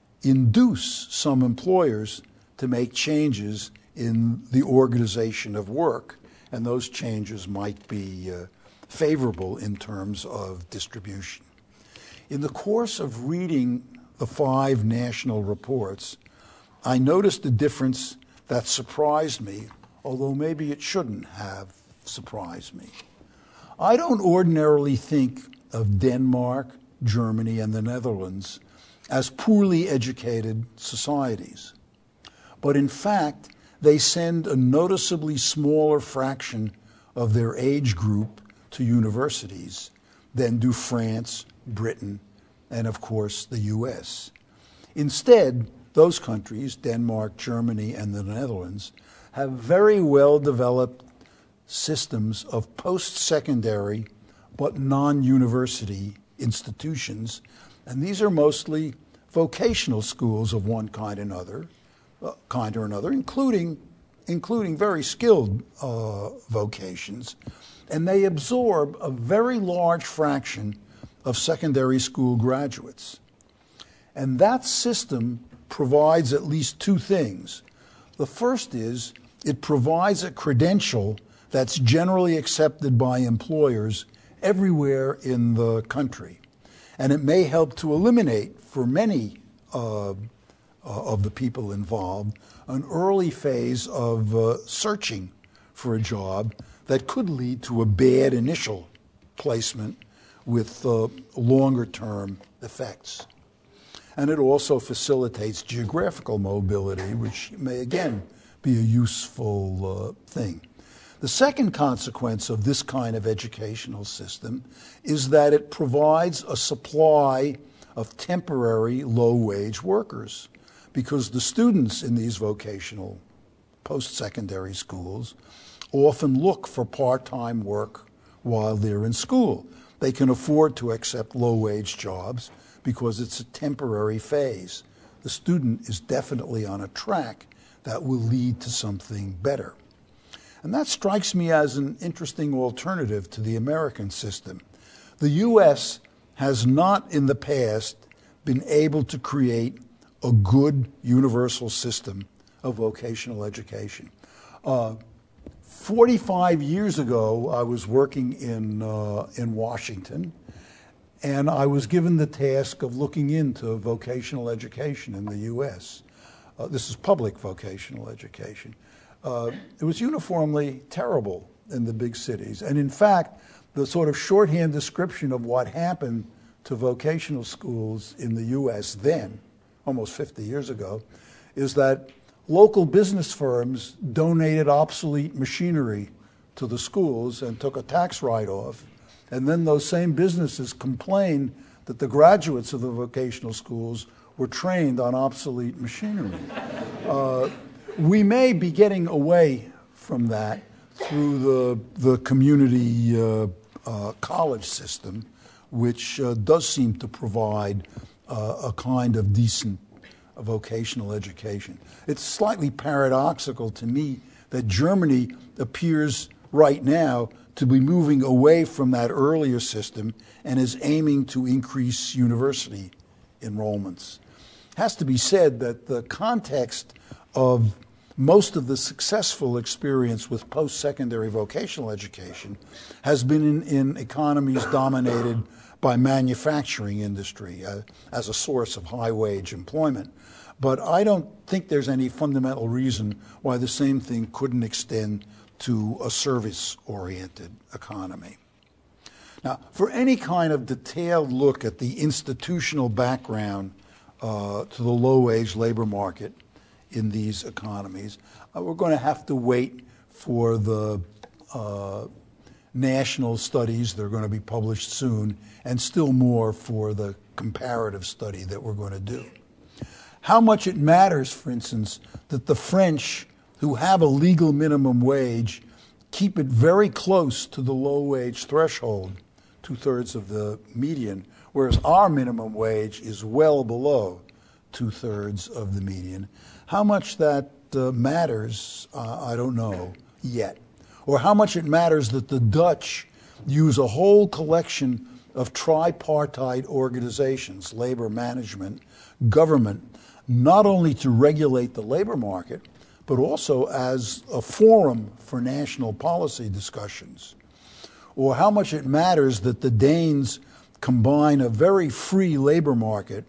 [SPEAKER 2] induce some employers to make changes in the organization of work, and those changes might be favorable in terms of distribution. In the course of reading the 5 national reports, I noticed a difference that surprised me, although maybe it shouldn't have surprised me. I don't ordinarily think of Denmark, Germany, and the Netherlands as poorly educated societies. But in fact, they send a noticeably smaller fraction of their age group to universities than do France, Britain, and of course the US. Instead, those countries, Denmark, Germany, and the Netherlands, have very well developed systems of post-secondary but non-university institutions, and these are mostly vocational schools of one kind or another, including very skilled vocations, and they absorb a very large fraction of secondary school graduates. And that system provides at least 2 things. The first is it provides a credential that's generally accepted by employers everywhere in the country. And it may help to eliminate, for many of the people involved, an early phase of searching for a job that could lead to a bad initial placement with longer-term effects. And it also facilitates geographical mobility, which may again be a useful thing. The second consequence of this kind of educational system is that it provides a supply of temporary low-wage workers, because the students in these vocational post-secondary schools often look for part-time work while they're in school. They can afford to accept low-wage jobs because it's a temporary phase. The student is definitely on a track that will lead to something better. And that strikes me as an interesting alternative to the American system. The U.S. has not in the past been able to create a good universal system of vocational education. 45 years ago, I was working in Washington, And I was given the task of looking into vocational education in the U.S. This is public vocational education. It was uniformly terrible in the big cities. And in fact, the sort of shorthand description of what happened to vocational schools in the U.S. then, almost 50 years ago, is that local business firms donated obsolete machinery to the schools and took a tax write-off. And then those same businesses complained that the graduates of the vocational schools were trained on obsolete machinery. We may be getting away from that through the community college system, which does seem to provide a kind of decent vocational education. It's slightly paradoxical to me that Germany appears right now to be moving away from that earlier system and is aiming to increase university enrollments. It has to be said that the context of most of the successful experience with post-secondary vocational education has been in economies dominated by manufacturing industry as a source of high-wage employment. But I don't think there's any fundamental reason why the same thing couldn't extend to a service-oriented economy. Now, for any kind of detailed look at the institutional background to the low-wage labor market in these economies, we're going to have to wait for the national studies that are going to be published soon, and still more for the comparative study that we're going to do. How much it matters, for instance, that the French, who have a legal minimum wage, keep it very close to the low-wage threshold, 2/3 of the median, whereas our minimum wage is well below 2/3 of the median. How much that matters, I don't know yet. Or how much it matters that the Dutch use a whole collection of tripartite organizations, labor management, government, not only to regulate the labor market, but also as a forum for national policy discussions. Or how much it matters that the Danes combine a very free labor market,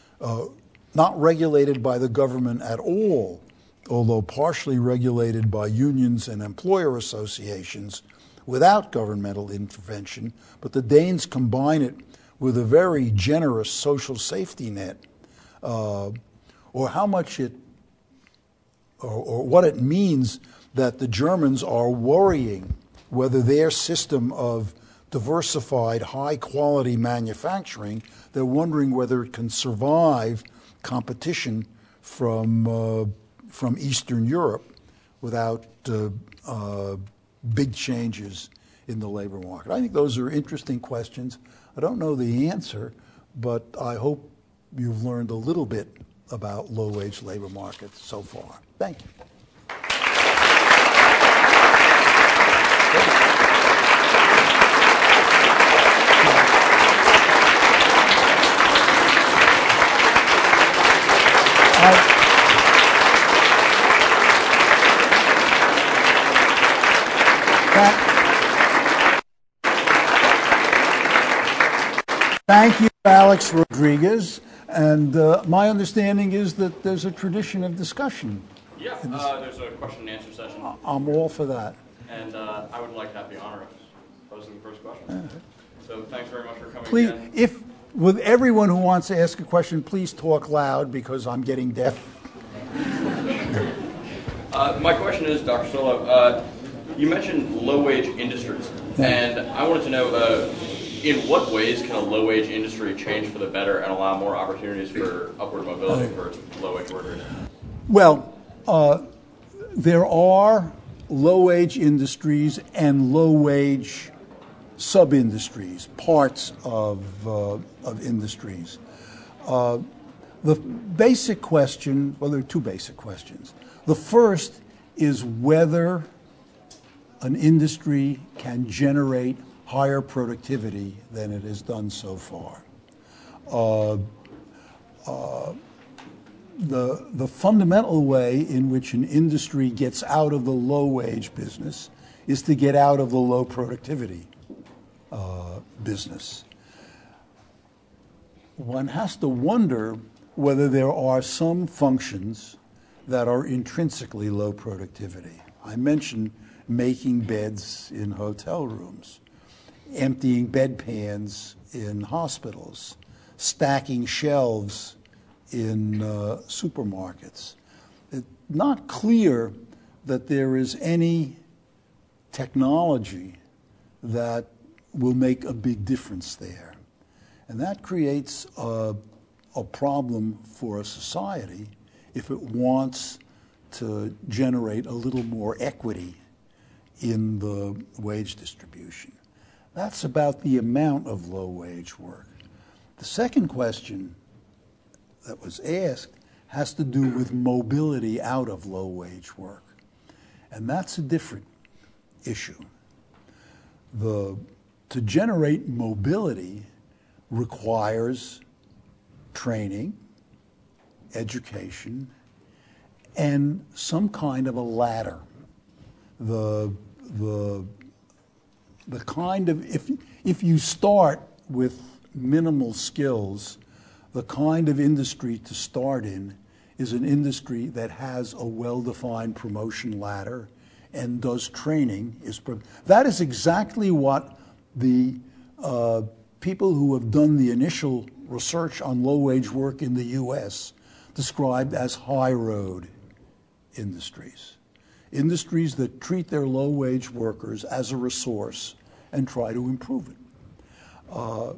[SPEAKER 2] not regulated by the government at all, although partially regulated by unions and employer associations without governmental intervention, but the Danes combine it with a very generous social safety net, or how much it, or what it means that the Germans are worrying whether their system of diversified, high-quality manufacturing, they're wondering whether it can survive competition from Eastern Europe without big changes in the labor market. I think those are interesting questions. I don't know the answer, but I hope you've learned a little bit about low-wage labor markets so far. Thank you. Thank you, Alex Rodriguez. And my understanding is that there's a tradition of discussion.
[SPEAKER 1] Yeah, there's a question and answer session.
[SPEAKER 2] I'm all for that.
[SPEAKER 1] And I would like to have the honor of posing the first question. So thanks very much for coming
[SPEAKER 2] Please,
[SPEAKER 1] again.
[SPEAKER 2] with everyone who wants to ask a question, please talk loud because I'm getting deaf.
[SPEAKER 1] My question is, Dr. Solow, you mentioned low-wage industries, and I wanted to know in what ways can a low-wage industry change for the better and allow more opportunities for upward mobility for low-wage workers? Well,
[SPEAKER 2] there are low-wage industries and low-wage sub-industries, parts of industries. The basic question, well, there are two basic questions. The first is whether an industry can generate higher productivity than it has done so far. The fundamental way in which an industry gets out of the low-wage business is to get out of the low productivity business. one has to wonder whether there are some functions that are intrinsically low productivity. I mentioned making beds in hotel rooms, emptying bedpans in hospitals, stacking shelves in supermarkets. It's not clear that there is any technology that will make a big difference there. And that creates a problem for a society if it wants to generate a little more equity in the wage distribution. That's about the amount of low-wage work. The second question that was asked has to do with mobility out of low-wage work. And that's a different issue. To generate mobility requires training, education, and some kind of a ladder. The kind of, if you start with minimal skills, the kind of industry to start in is an industry that has a well-defined promotion ladder and does training. That is exactly what the people who have done the initial research on low-wage work in the U.S. described as high road industries. Industries that treat their low-wage workers as a resource and try to improve it.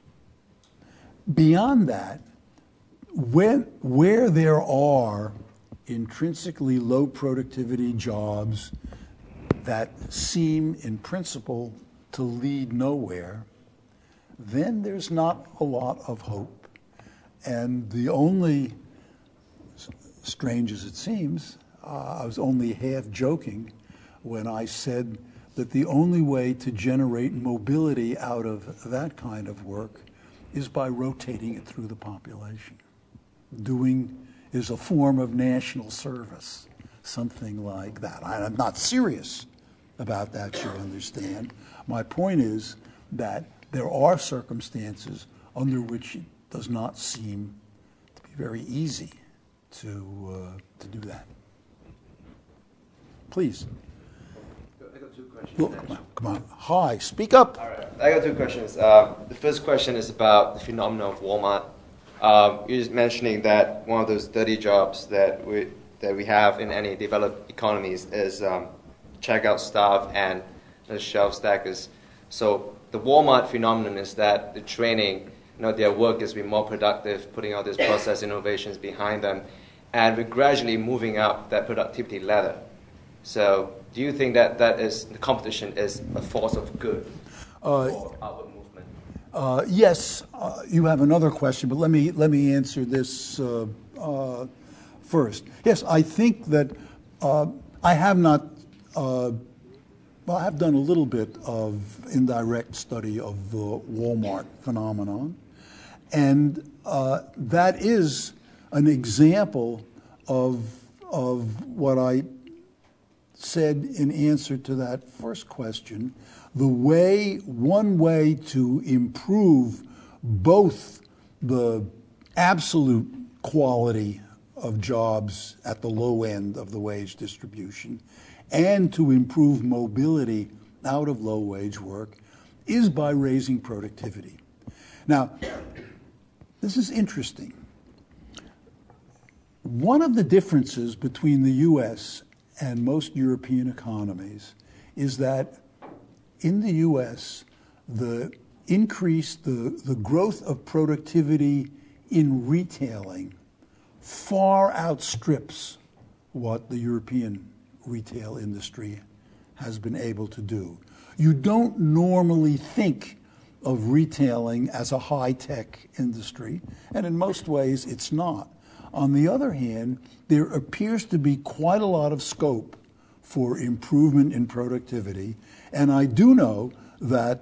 [SPEAKER 2] Beyond that, where there are intrinsically low productivity jobs that seem in principle to lead nowhere, then there's not a lot of hope. And the only, strange as it seems, I was only half joking when I said that the only way to generate mobility out of that kind of work is by rotating it through the population. Doing is a form of national service, something like that. I'm not serious about that, you understand. My point is that there are circumstances under which it does not seem to be very easy to do that. Please.
[SPEAKER 3] I got two questions.
[SPEAKER 2] Look, come on. Hi, speak up.
[SPEAKER 3] All right. I got two questions. The first question is about the phenomenon of Walmart. You're just mentioning that one of those dirty jobs that we have in any developed economies is checkout staff and the shelf stackers. So the Walmart phenomenon is that the training, their work has been more productive, putting all these process innovations behind them, and we're gradually moving up that productivity ladder. So do you think that the competition is a force of good for our movement?
[SPEAKER 2] Yes, you have another question, but let me answer this first. Yes, I think that I have not. I have done a little bit of indirect study of the Walmart phenomenon, and that is an example of what I said in answer to that first question. One way to improve both the absolute quality of jobs at the low end of the wage distribution and to improve mobility out of low-wage work is by raising productivity. Now, this is interesting. One of the differences between the U.S. and most European economies is that in the U.S., the growth of productivity in retailing far outstrips what the European retail industry has been able to do. You don't normally think of retailing as a high-tech industry, and in most ways it's not. On the other hand, there appears to be quite a lot of scope for improvement in productivity, and I do know that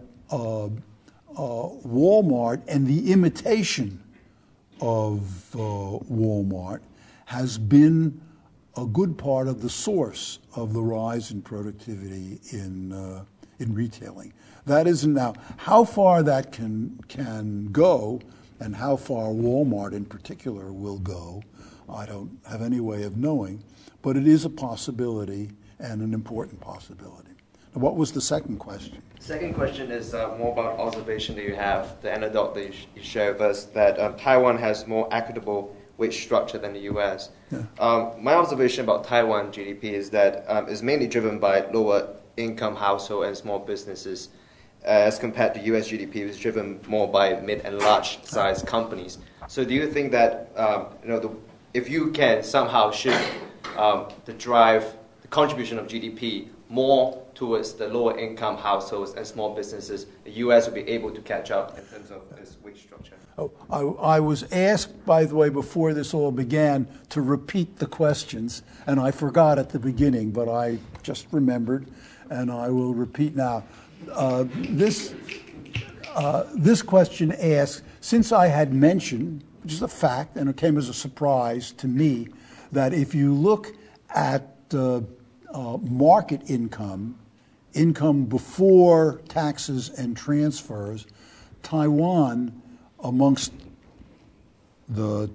[SPEAKER 2] Walmart and the imitation of Walmart has been a good part of the source of the rise in productivity in retailing. That is now how far that can go And how far Walmart in particular will go, I don't have any way of knowing, but it is a possibility and an important possibility. Now, what was the second question?
[SPEAKER 3] Second question is more about observation that you have, the anecdote that you share with us, that Taiwan has more equitable wage structure than the U.S. Yeah. My observation about Taiwan GDP is that it's mainly driven by lower income household and small businesses, as compared to U.S. GDP, which is driven more by mid and large size companies. So do you think that if you can somehow shift the contribution of GDP more towards the lower income households and small businesses, the U.S. will be able to catch up in terms of its wage structure?
[SPEAKER 2] Oh, I was asked, by the way, before this all began, to repeat the questions, and I forgot at the beginning, but I just remembered, and I will repeat now. This question asks, since I had mentioned, which is a fact, and it came as a surprise to me, that if you look at market income before taxes and transfers, Taiwan, amongst the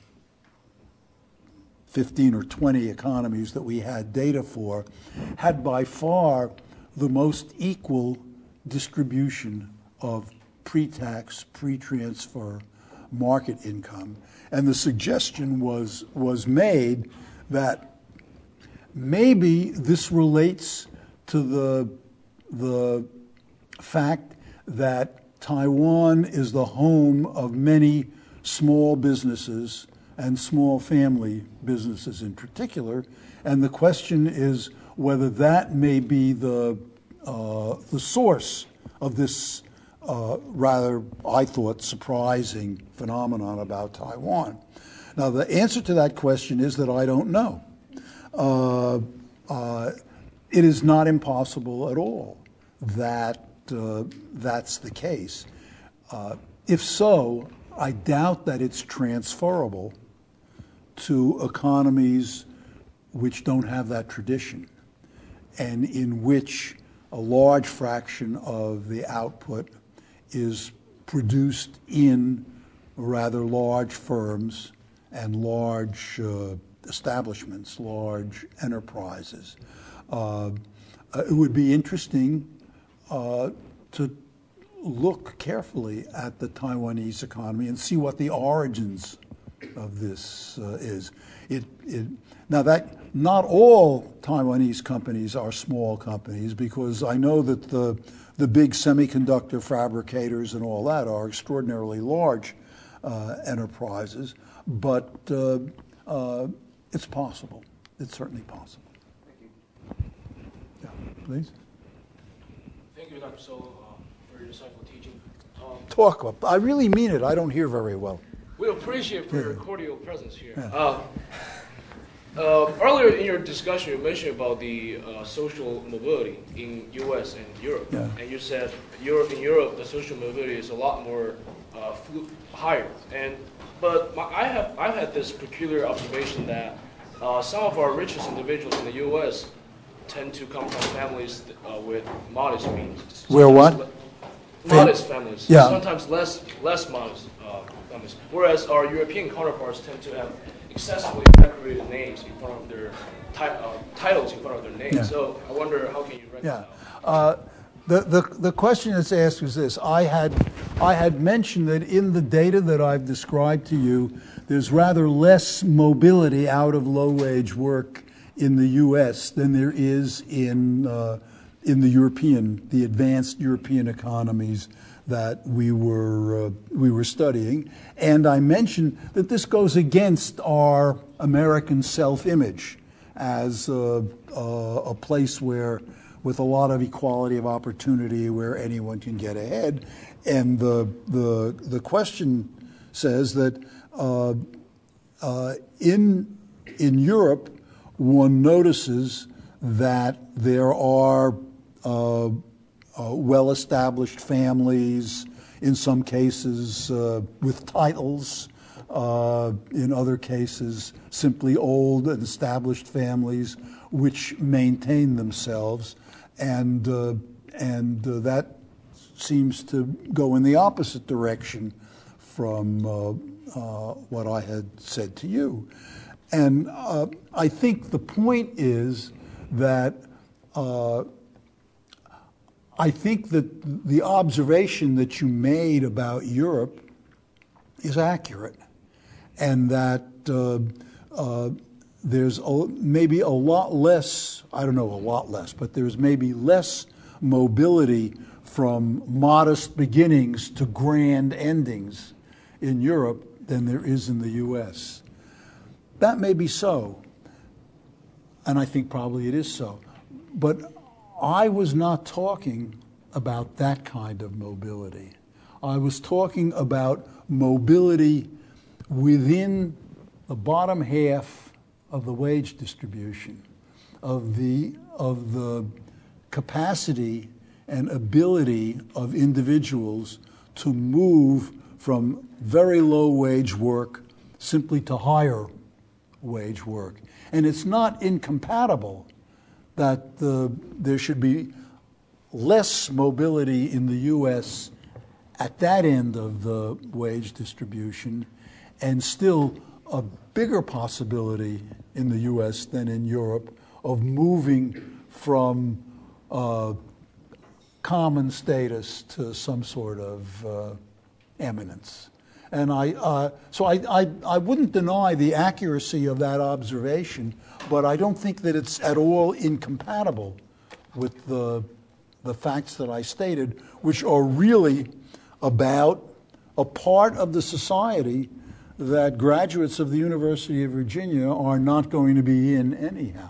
[SPEAKER 2] 15 or 20 economies that we had data for, had by far the most equal distribution of pre-tax, pre-transfer market income. And the suggestion was made that maybe this relates to the fact that Taiwan is the home of many small businesses and small family businesses in particular, and the question is whether that may be the source of this rather, I thought, surprising phenomenon about Taiwan. Now, the answer to that question is that I don't know. It is not impossible at all that that's the case. If so, I doubt that it's transferable to economies which don't have that tradition and in which a large fraction of the output is produced in rather large firms and large establishments, large enterprises. It would be interesting to look carefully at the Taiwanese economy and see what the origins of this is. Now, that not all Taiwanese companies are small companies, because I know that the big semiconductor fabricators and all that are extraordinarily large enterprises, but it's possible. It's certainly possible.
[SPEAKER 3] Thank you.
[SPEAKER 2] Yeah, please.
[SPEAKER 4] Thank you, Dr. Solo, for your insightful teaching.
[SPEAKER 2] Talk up. I really mean it. I don't hear very well.
[SPEAKER 4] We appreciate for your cordial presence here. Yeah. Earlier in your discussion, you mentioned about the social mobility in U.S. and Europe, and you said in Europe the social mobility is a lot more higher. But I've had this peculiar observation that some of our richest individuals in the U.S. tend to come from families with modest means.
[SPEAKER 2] Where what?
[SPEAKER 4] Modest families.
[SPEAKER 2] Yeah.
[SPEAKER 4] Sometimes less modest families. Whereas our European counterparts tend to have excessively decorated names in front of their titles in front of their names.
[SPEAKER 2] Yeah.
[SPEAKER 4] So I wonder, how can you reconcile?
[SPEAKER 2] Yeah. The question that's asked was this. I had mentioned that in the data that I've described to you, there's rather less mobility out of low-wage work in the U.S. than there is in the advanced European economies that we were studying, and I mentioned that this goes against our American self-image as a place where, with a lot of equality of opportunity, where anyone can get ahead. And the question says that in Europe, one notices that there are well-established families, in some cases with titles, in other cases simply old and established families which maintain themselves, and that seems to go in the opposite direction from what I had said to you. And I think the point is that I think that the observation that you made about Europe is accurate, and that there's maybe a lot less, I don't know, a lot less, but there's maybe less mobility from modest beginnings to grand endings in Europe than there is in the U.S. That may be so, and I think probably it is so. But I was not talking about that kind of mobility. I was talking about mobility within the bottom half of the wage distribution, of the capacity and ability of individuals to move from very low wage work simply to higher wage work. And it's not incompatible that there should be less mobility in the U.S. at that end of the wage distribution, and still a bigger possibility in the U.S. than in Europe of moving from common status to some sort of eminence. And so I wouldn't deny the accuracy of that observation, but I don't think that it's at all incompatible with the facts that I stated, which are really about a part of the society that graduates of the University of Virginia are not going to be in anyhow.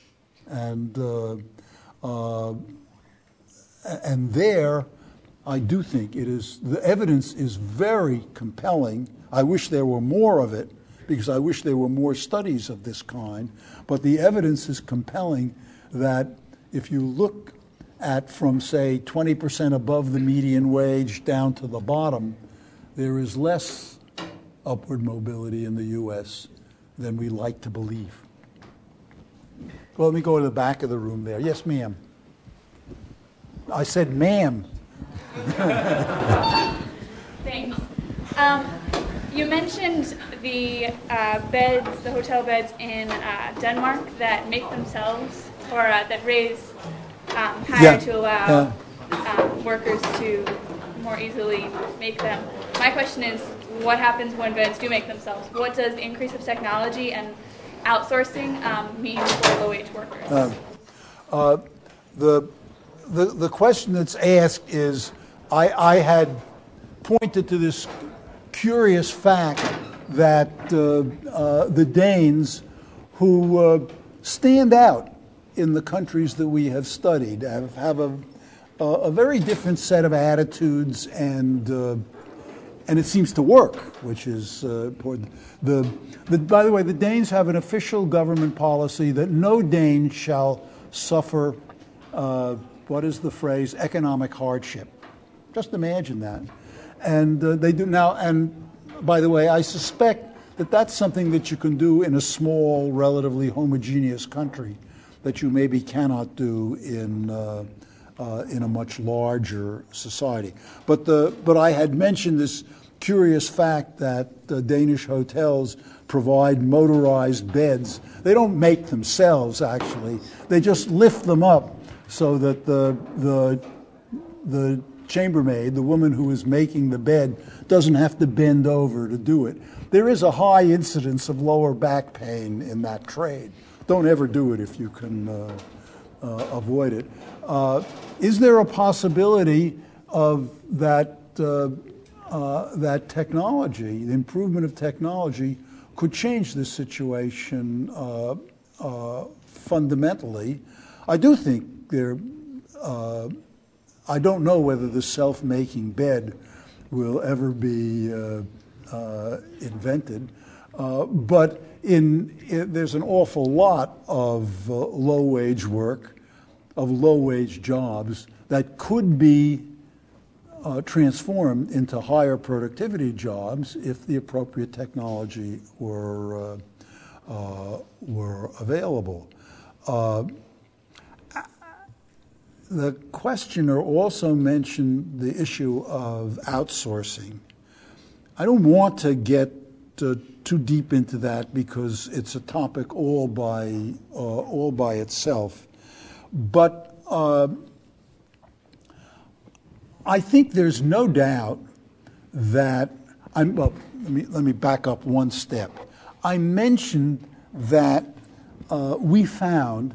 [SPEAKER 2] And there, I do think the evidence is very compelling. I wish there were more of it, because I wish there were more studies of this kind. But the evidence is compelling that if you look at from, say, 20% above the median wage down to the bottom, there is less upward mobility in the U.S. than we like to believe. Well, let me go to the back of the room there. Yes, ma'am. I said ma'am.
[SPEAKER 5] Thanks. You mentioned the beds, the hotel beds in Denmark that make themselves, or that raise higher to allow workers to more easily make them. My question is, what happens when beds do make themselves? What does the increase of technology and outsourcing mean for low-wage workers?
[SPEAKER 2] The question that's asked is, I had pointed to this curious fact that the Danes, who stand out in the countries that we have studied, have a very different set of attitudes, and it seems to work, which is important. By the way, the Danes have an official government policy that no Dane shall suffer, what is the phrase, economic hardship. Just imagine that. And they do now, and by the way, I suspect that that's something that you can do in a small, relatively homogeneous country that you maybe cannot do in a much larger society. But I had mentioned this curious fact that Danish hotels provide motorized beds. They don't make themselves, actually. They just lift them up so that the chambermaid, the woman who is making the bed, doesn't have to bend over to do it. There is a high incidence of lower back pain in that trade. Don't ever do it if you can avoid it. Is there a possibility of that that technology, the improvement of technology, could change this situation fundamentally? I do think there. I don't know whether the self-making bed will ever be invented, but there's an awful lot of low-wage work, of low-wage jobs that could be transformed into higher productivity jobs if the appropriate technology were available. The questioner also mentioned the issue of outsourcing. I don't want to get too deep into that because it's a topic all by itself. But I think there's no doubt that let me back up one step. I mentioned that we found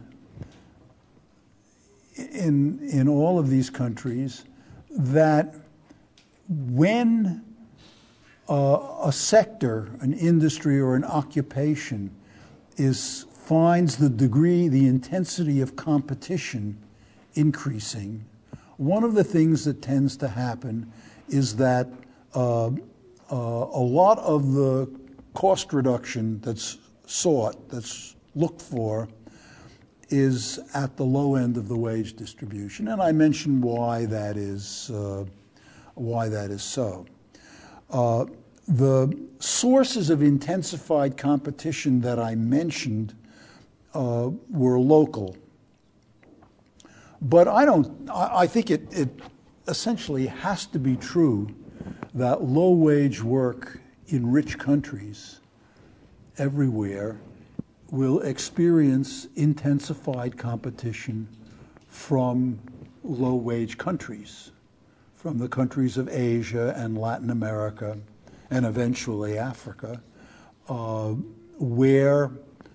[SPEAKER 2] in all of these countries that when a sector, an industry, or an occupation finds the intensity of competition increasing, one of the things that tends to happen is that a lot of the cost reduction that's sought, that's looked for, is at the low end of the wage distribution, and I mentioned why that is so. The sources of intensified competition that I mentioned were local, but I think it essentially has to be true that low wage work in rich countries everywhere will experience intensified competition from low wage countries, from the countries of Asia and Latin America and eventually Africa, where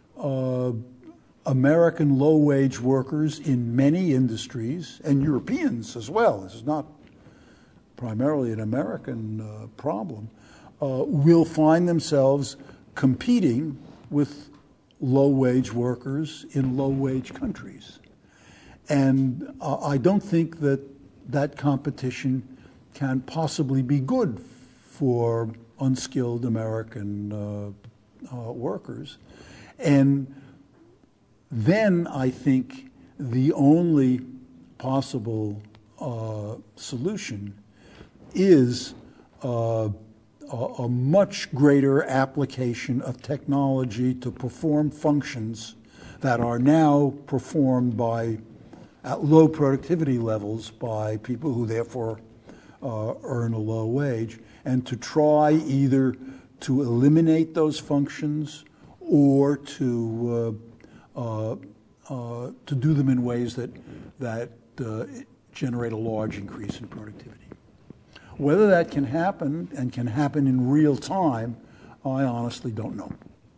[SPEAKER 2] American low wage workers in many industries, and Europeans as well, this is not primarily an American problem, will find themselves competing with low-wage workers in low-wage countries. And I don't think that competition can possibly be good for unskilled American workers. And then I think the only possible solution is a much greater application of technology to perform functions that are now performed at low productivity levels by people who therefore earn a low wage, and to try either to eliminate those functions or to do them in ways that generate a large increase in productivity. Whether that can happen and can happen in real time, I honestly don't know.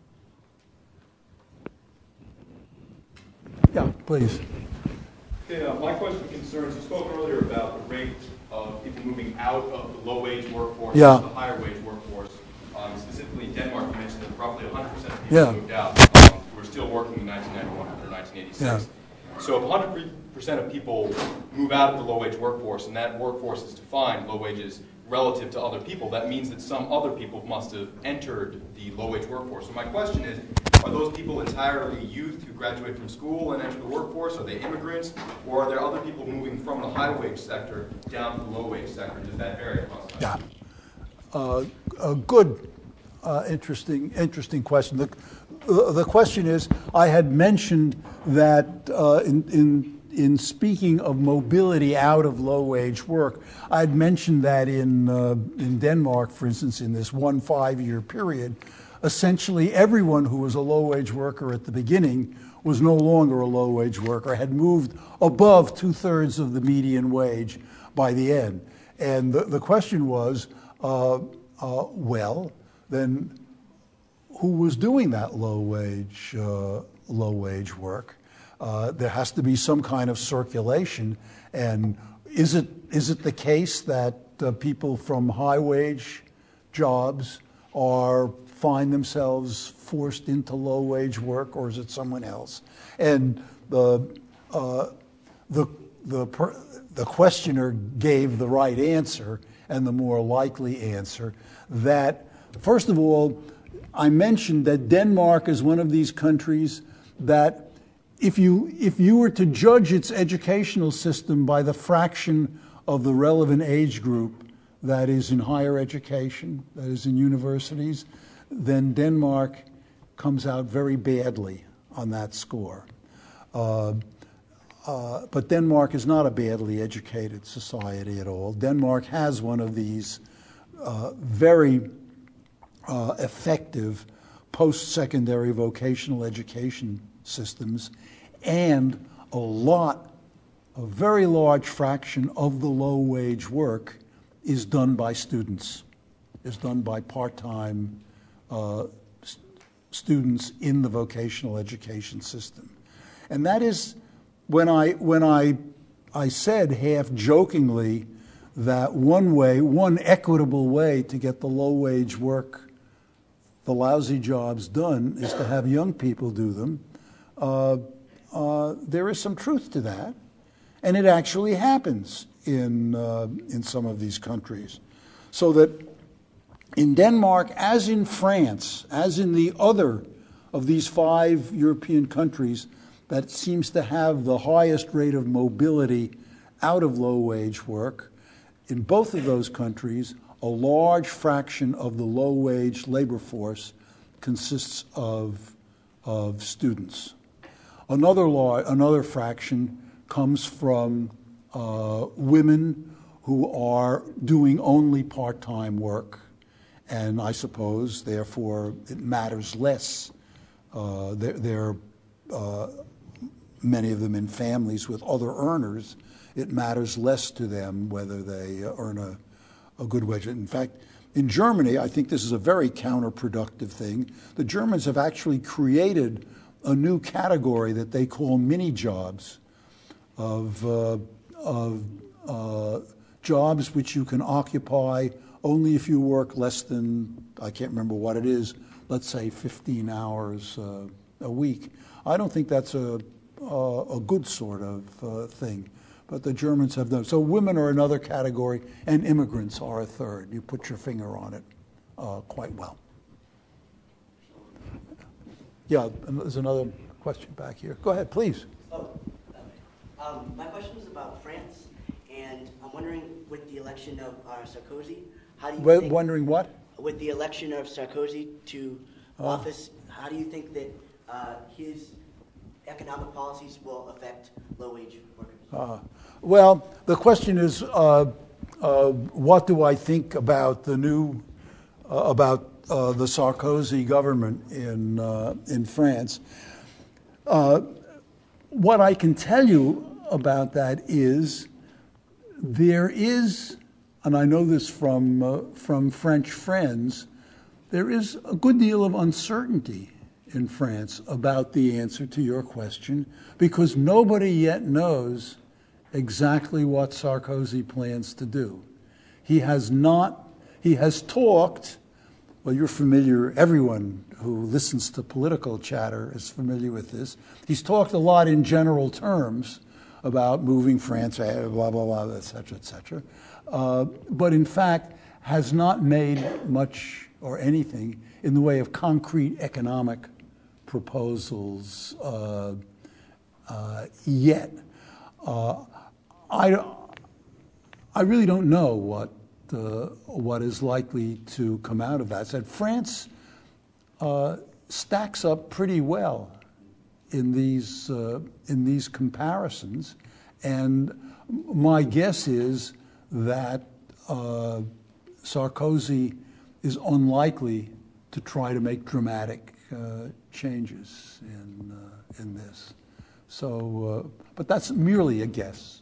[SPEAKER 2] Yeah, please.
[SPEAKER 6] Okay, my question concerns, you spoke earlier about the rate of people moving out of the low-wage workforce to the higher-wage workforce. Specifically in Denmark, you mentioned that roughly 100% of people moved out who were still working in 1991 or 1986. Yeah. So if 100% of people move out of the low-wage workforce, and that workforce is defined, low wages, relative to other people, that means that some other people must have entered the low-wage workforce. So my question is, are those people entirely youth who graduate from school and enter the workforce? Are they immigrants? Or are there other people moving from the high-wage sector down to the low-wage sector? Does that vary across the country?
[SPEAKER 2] Yeah. A good, interesting question. The question is, I had mentioned that in speaking of mobility out of low-wage work, I had mentioned that in Denmark, for instance, in this 1 5-year period, essentially everyone who was a low-wage worker at the beginning was no longer a low-wage worker, had moved above 2/3 of the median wage by the end. And the question was, well, then who was doing that low-wage work? There has to be some kind of circulation. And is it the case that people from high-wage jobs find themselves forced into low-wage work, or is it someone else? And the questioner gave the right answer and the more likely answer that, first of all, I mentioned that Denmark is one of these countries that if you were to judge its educational system by the fraction of the relevant age group that is in higher education, that is in universities, then Denmark comes out very badly on that score. But Denmark is not a badly educated society at all. Denmark has one of these very effective post-secondary vocational education systems, and a very large fraction of the low-wage work is done by students, is done by part-time students in the vocational education system. And that is when I said half jokingly that one equitable way to get the low-wage work, the lousy jobs done, is to have young people do them. There is some truth to that, and it actually happens in some of these countries. So that in Denmark, as in France, as in the other of these 5 European countries that seems to have the highest rate of mobility out of low-wage work, in both of those countries, a large fraction of the low-wage labor force consists of students. Another fraction comes from women who are doing only part-time work, and I suppose, therefore, it matters less. They're many of them in families with other earners. It matters less to them whether they earn a good wage. In fact, in Germany, I think this is a very counterproductive thing. The Germans have actually created a new category that they call mini jobs, of jobs which you can occupy only if you work less than, I can't remember what it is, let's say 15 hours a week. I don't think that's a good sort of thing, but the Germans have done. So women are another category, and immigrants are a third. You put your finger on it quite well. Yeah, there's another question back here. Go ahead, please.
[SPEAKER 7] My question is about France, and I'm wondering, with the election of Sarkozy, how do you think,
[SPEAKER 2] wondering what?
[SPEAKER 7] With the election of Sarkozy to office, how do you think that his economic policies will affect low-wage workers?
[SPEAKER 2] Well, the question is, what do I think about the new, about the Sarkozy government in France? What I can tell you about that is there is, and I know this from French friends, there is a good deal of uncertainty in France about the answer to your question, because nobody yet knows exactly what Sarkozy plans to do. He has talked, well, you're familiar, everyone who listens to political chatter is familiar with this. He's talked a lot in general terms about moving France, blah, blah, blah, et cetera, but in fact has not made much or anything in the way of concrete economic proposals yet. I really don't know what is likely to come out of that. Said France stacks up pretty well in these comparisons, and my guess is that Sarkozy is unlikely to try to make dramatic changes in this. So, but that's merely a guess.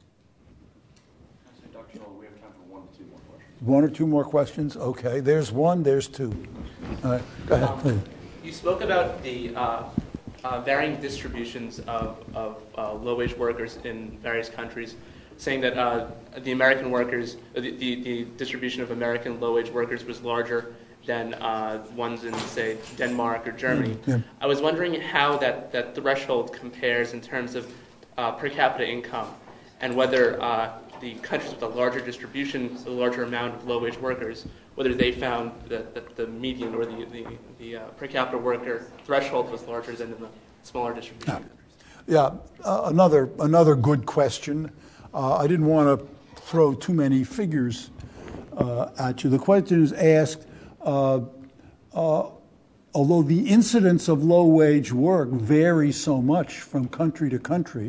[SPEAKER 1] Dr. Scholl, we have time for 1 or 2 more questions.
[SPEAKER 2] 1 or 2 more questions? Okay, there's 1, there's 2. All right, go ahead, please.
[SPEAKER 8] You spoke about the varying distributions of low-wage workers in various countries, saying that the American workers, the distribution of American low-wage workers was larger than ones in, say, Denmark or Germany. Yeah. I was wondering how that threshold compares in terms of per capita income, and whether the countries with a larger distribution, the larger amount of low-wage workers, whether they found that the median or the per capita worker threshold was larger than in the smaller distribution.
[SPEAKER 2] Yeah, another good question. I didn't want to throw too many figures at you. The question is asked, although the incidence of low-wage work varies so much from country to country,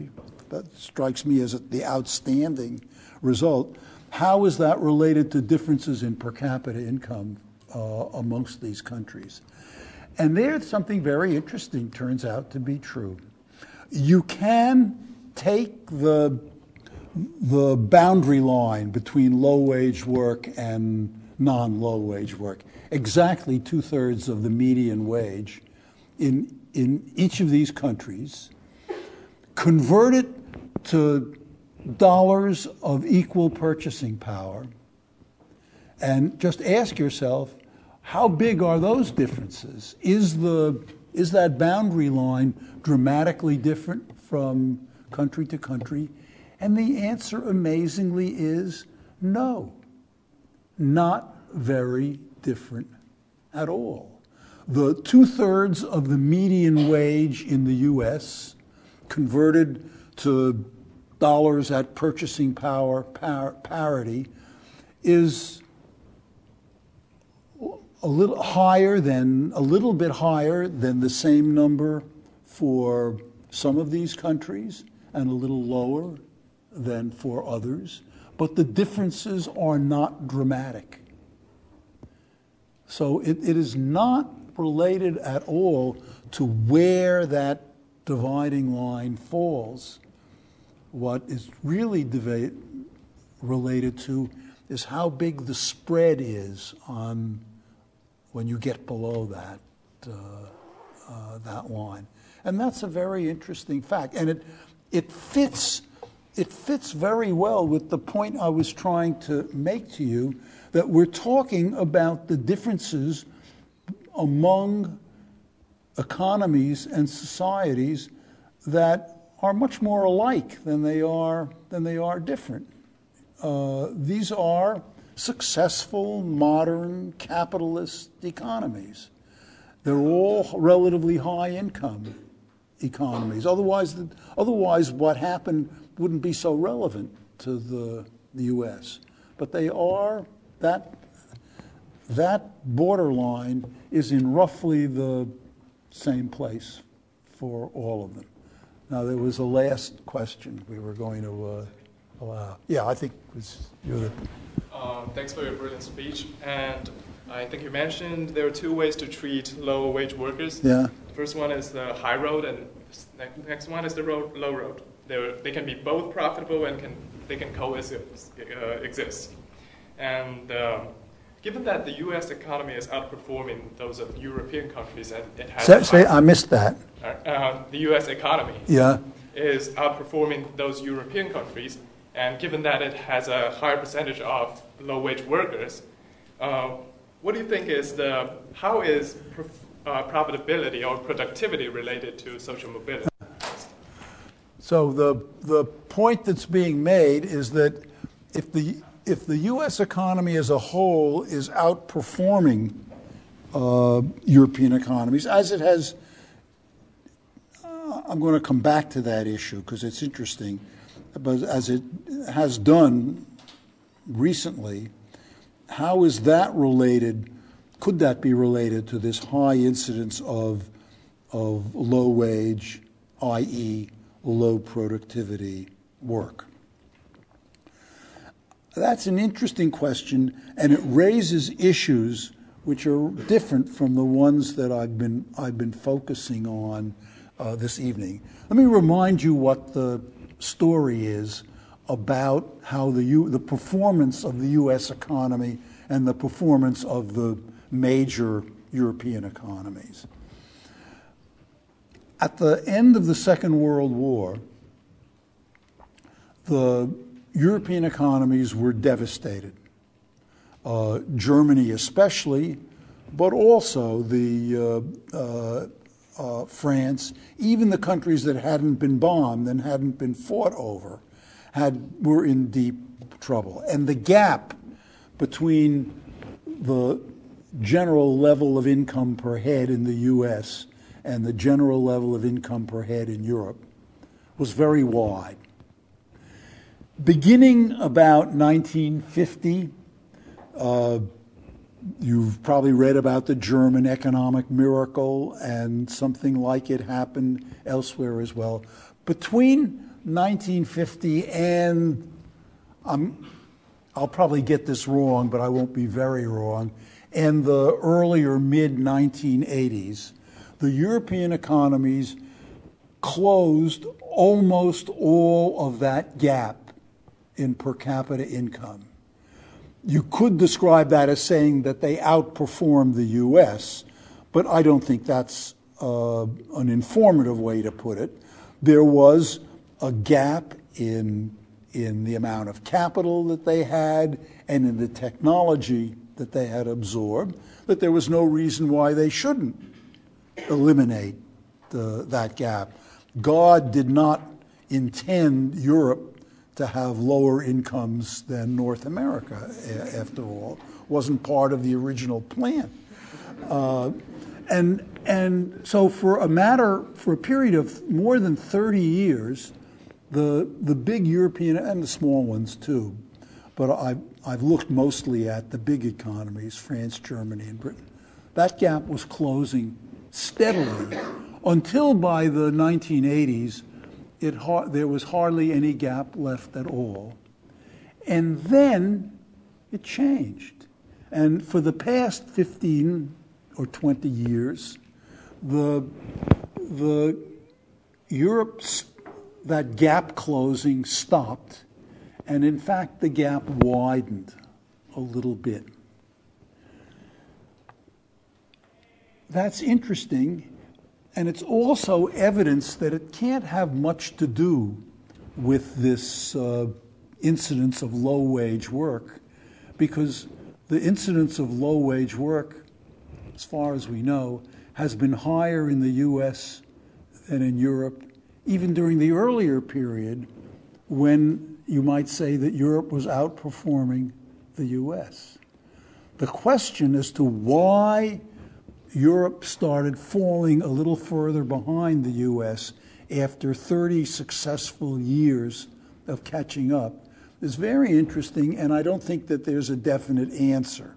[SPEAKER 2] that strikes me as the outstanding result. How is that related to differences in per capita income amongst these countries? And there's something very interesting turns out to be true. You can take the boundary line between low-wage work and non-low-wage work, exactly 2/3 of the median wage in each of these countries, convert it to dollars of equal purchasing power, and just ask yourself, how big are those differences? Is that boundary line dramatically different from country to country? And the answer, amazingly, is no, not very different at all. The 2/3 of the median wage in the U.S. converted to dollars at purchasing power parity is a little bit higher than the same number for some of these countries and a little lower than for others, but the differences are not dramatic. So it is not related at all to where that dividing line falls. What is really related to is how big the spread is on when you get below that line. And that's a very interesting fact. And it fits very well with the point I was trying to make to you, that we're talking about the differences among economies and societies that are much more alike than they are different. These are successful, modern, capitalist economies. They're all relatively high income economies. Otherwise, what happened wouldn't be so relevant to the U.S. But they are, that borderline is in roughly the same place for all of them. Now, there was a last question we were going to allow. Yeah, I think you're the...
[SPEAKER 9] Thanks for your brilliant speech. And I think you mentioned there are two ways to treat low-wage workers.
[SPEAKER 2] Yeah.
[SPEAKER 9] The first one is the high road, and the next one is the low road. They can be both profitable and they can coexist. And given that the U.S. economy is outperforming those of European countries, and it has...
[SPEAKER 2] I missed that.
[SPEAKER 9] The U.S. economy is outperforming those European countries, and given that it has a higher percentage of low-wage workers, what do you think how is profitability or productivity related to social mobility?
[SPEAKER 2] So the point that's being made is that if the U.S. economy as a whole is outperforming European economies, as it has, I'm going to come back to that issue because it's interesting, but as it has done recently, how is that related? Could that be related to this high incidence of low wage, i.e., low productivity work? That's an interesting question, and it raises issues which are different from the ones that I've been focusing on this evening. Let me remind you what the story is about how the performance of the U.S. economy and the performance of the major European economies. At the end of the Second World War, the European economies were devastated. Germany especially, but also France, even the countries that hadn't been bombed and hadn't been fought over, were in deep trouble. And the gap between the general level of income per head in the U.S. and the general level of income per head in Europe was very wide. Beginning about 1950, you've probably read about the German economic miracle, and something like it happened elsewhere as well. Between 1950 and I'll probably get this wrong, but I won't be very wrong, and the earlier mid-1980s, the European economies closed almost all of that gap in per capita income. You could describe that as saying that they outperformed the U.S., but I don't think that's an informative way to put it. There was a gap in the amount of capital that they had and in the technology that they had absorbed, that there was no reason why they shouldn't eliminate that gap. God did not intend Europe to have lower incomes than North America, after all. Wasn't part of the original plan. And so for a period of more than 30 years, the big European, and the small ones too, but I've looked mostly at the big economies, France, Germany, and Britain. That gap was closing steadily until by the 1980s, there was hardly any gap left at all. And then it changed. And for the past 15 or 20 years, that gap closing stopped, and in fact the gap widened a little bit. That's interesting, and it's also evidence that it can't have much to do with this incidence of low-wage work, because the incidence of low-wage work, as far as we know, has been higher in the U.S. than in Europe, even during the earlier period when you might say that Europe was outperforming the U.S. The question as to why Europe started falling a little further behind the U.S. after 30 successful years of catching up is very interesting, and I don't think that there's a definite answer.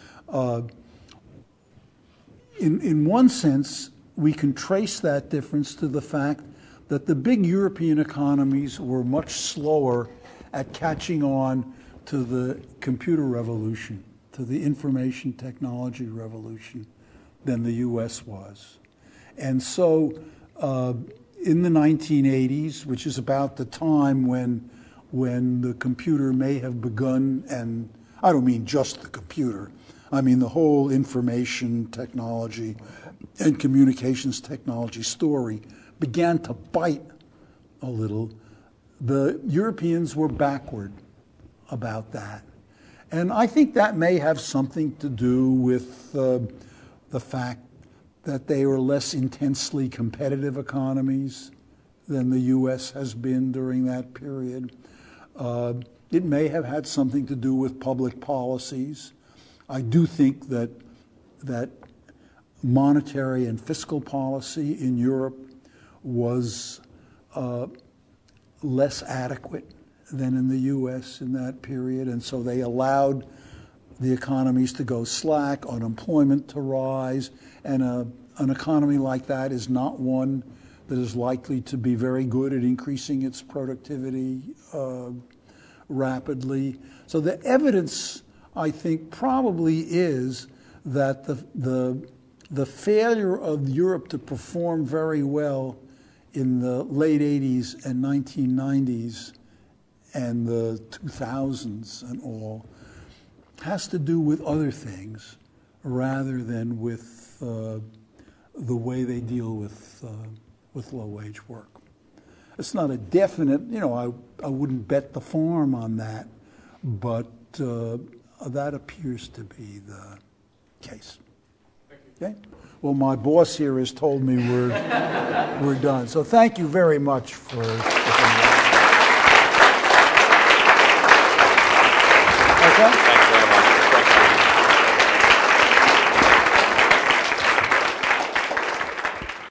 [SPEAKER 2] In one sense, we can trace that difference to the fact that the big European economies were much slower at catching on to the computer revolution, to the information technology revolution, than the U.S. was. And so in the 1980s, which is about the time when the computer may have begun, and I don't mean just the computer, I mean the whole information technology and communications technology story began to bite a little. The Europeans were backward about that. And I think that may have something to do with the fact that they were less intensely competitive economies than the U.S. has been during that period. It may have had something to do with public policies. I do think that monetary and fiscal policy in Europe was less adequate than in the U.S. in that period, and so they allowed the economies to go slack, unemployment to rise, and an economy like that is not one that is likely to be very good at increasing its productivity rapidly. So the evidence, I think, probably is that the failure of Europe to perform very well in the late 80s and 1990s and the 2000s and all has to do with other things rather than with the way they deal with low-wage work. It's not a definite, I wouldn't bet the farm on that, but that appears to be the case. Okay? Well, my boss here has told me we're done. So thank you very much for coming. Okay?
[SPEAKER 1] Thank you very much.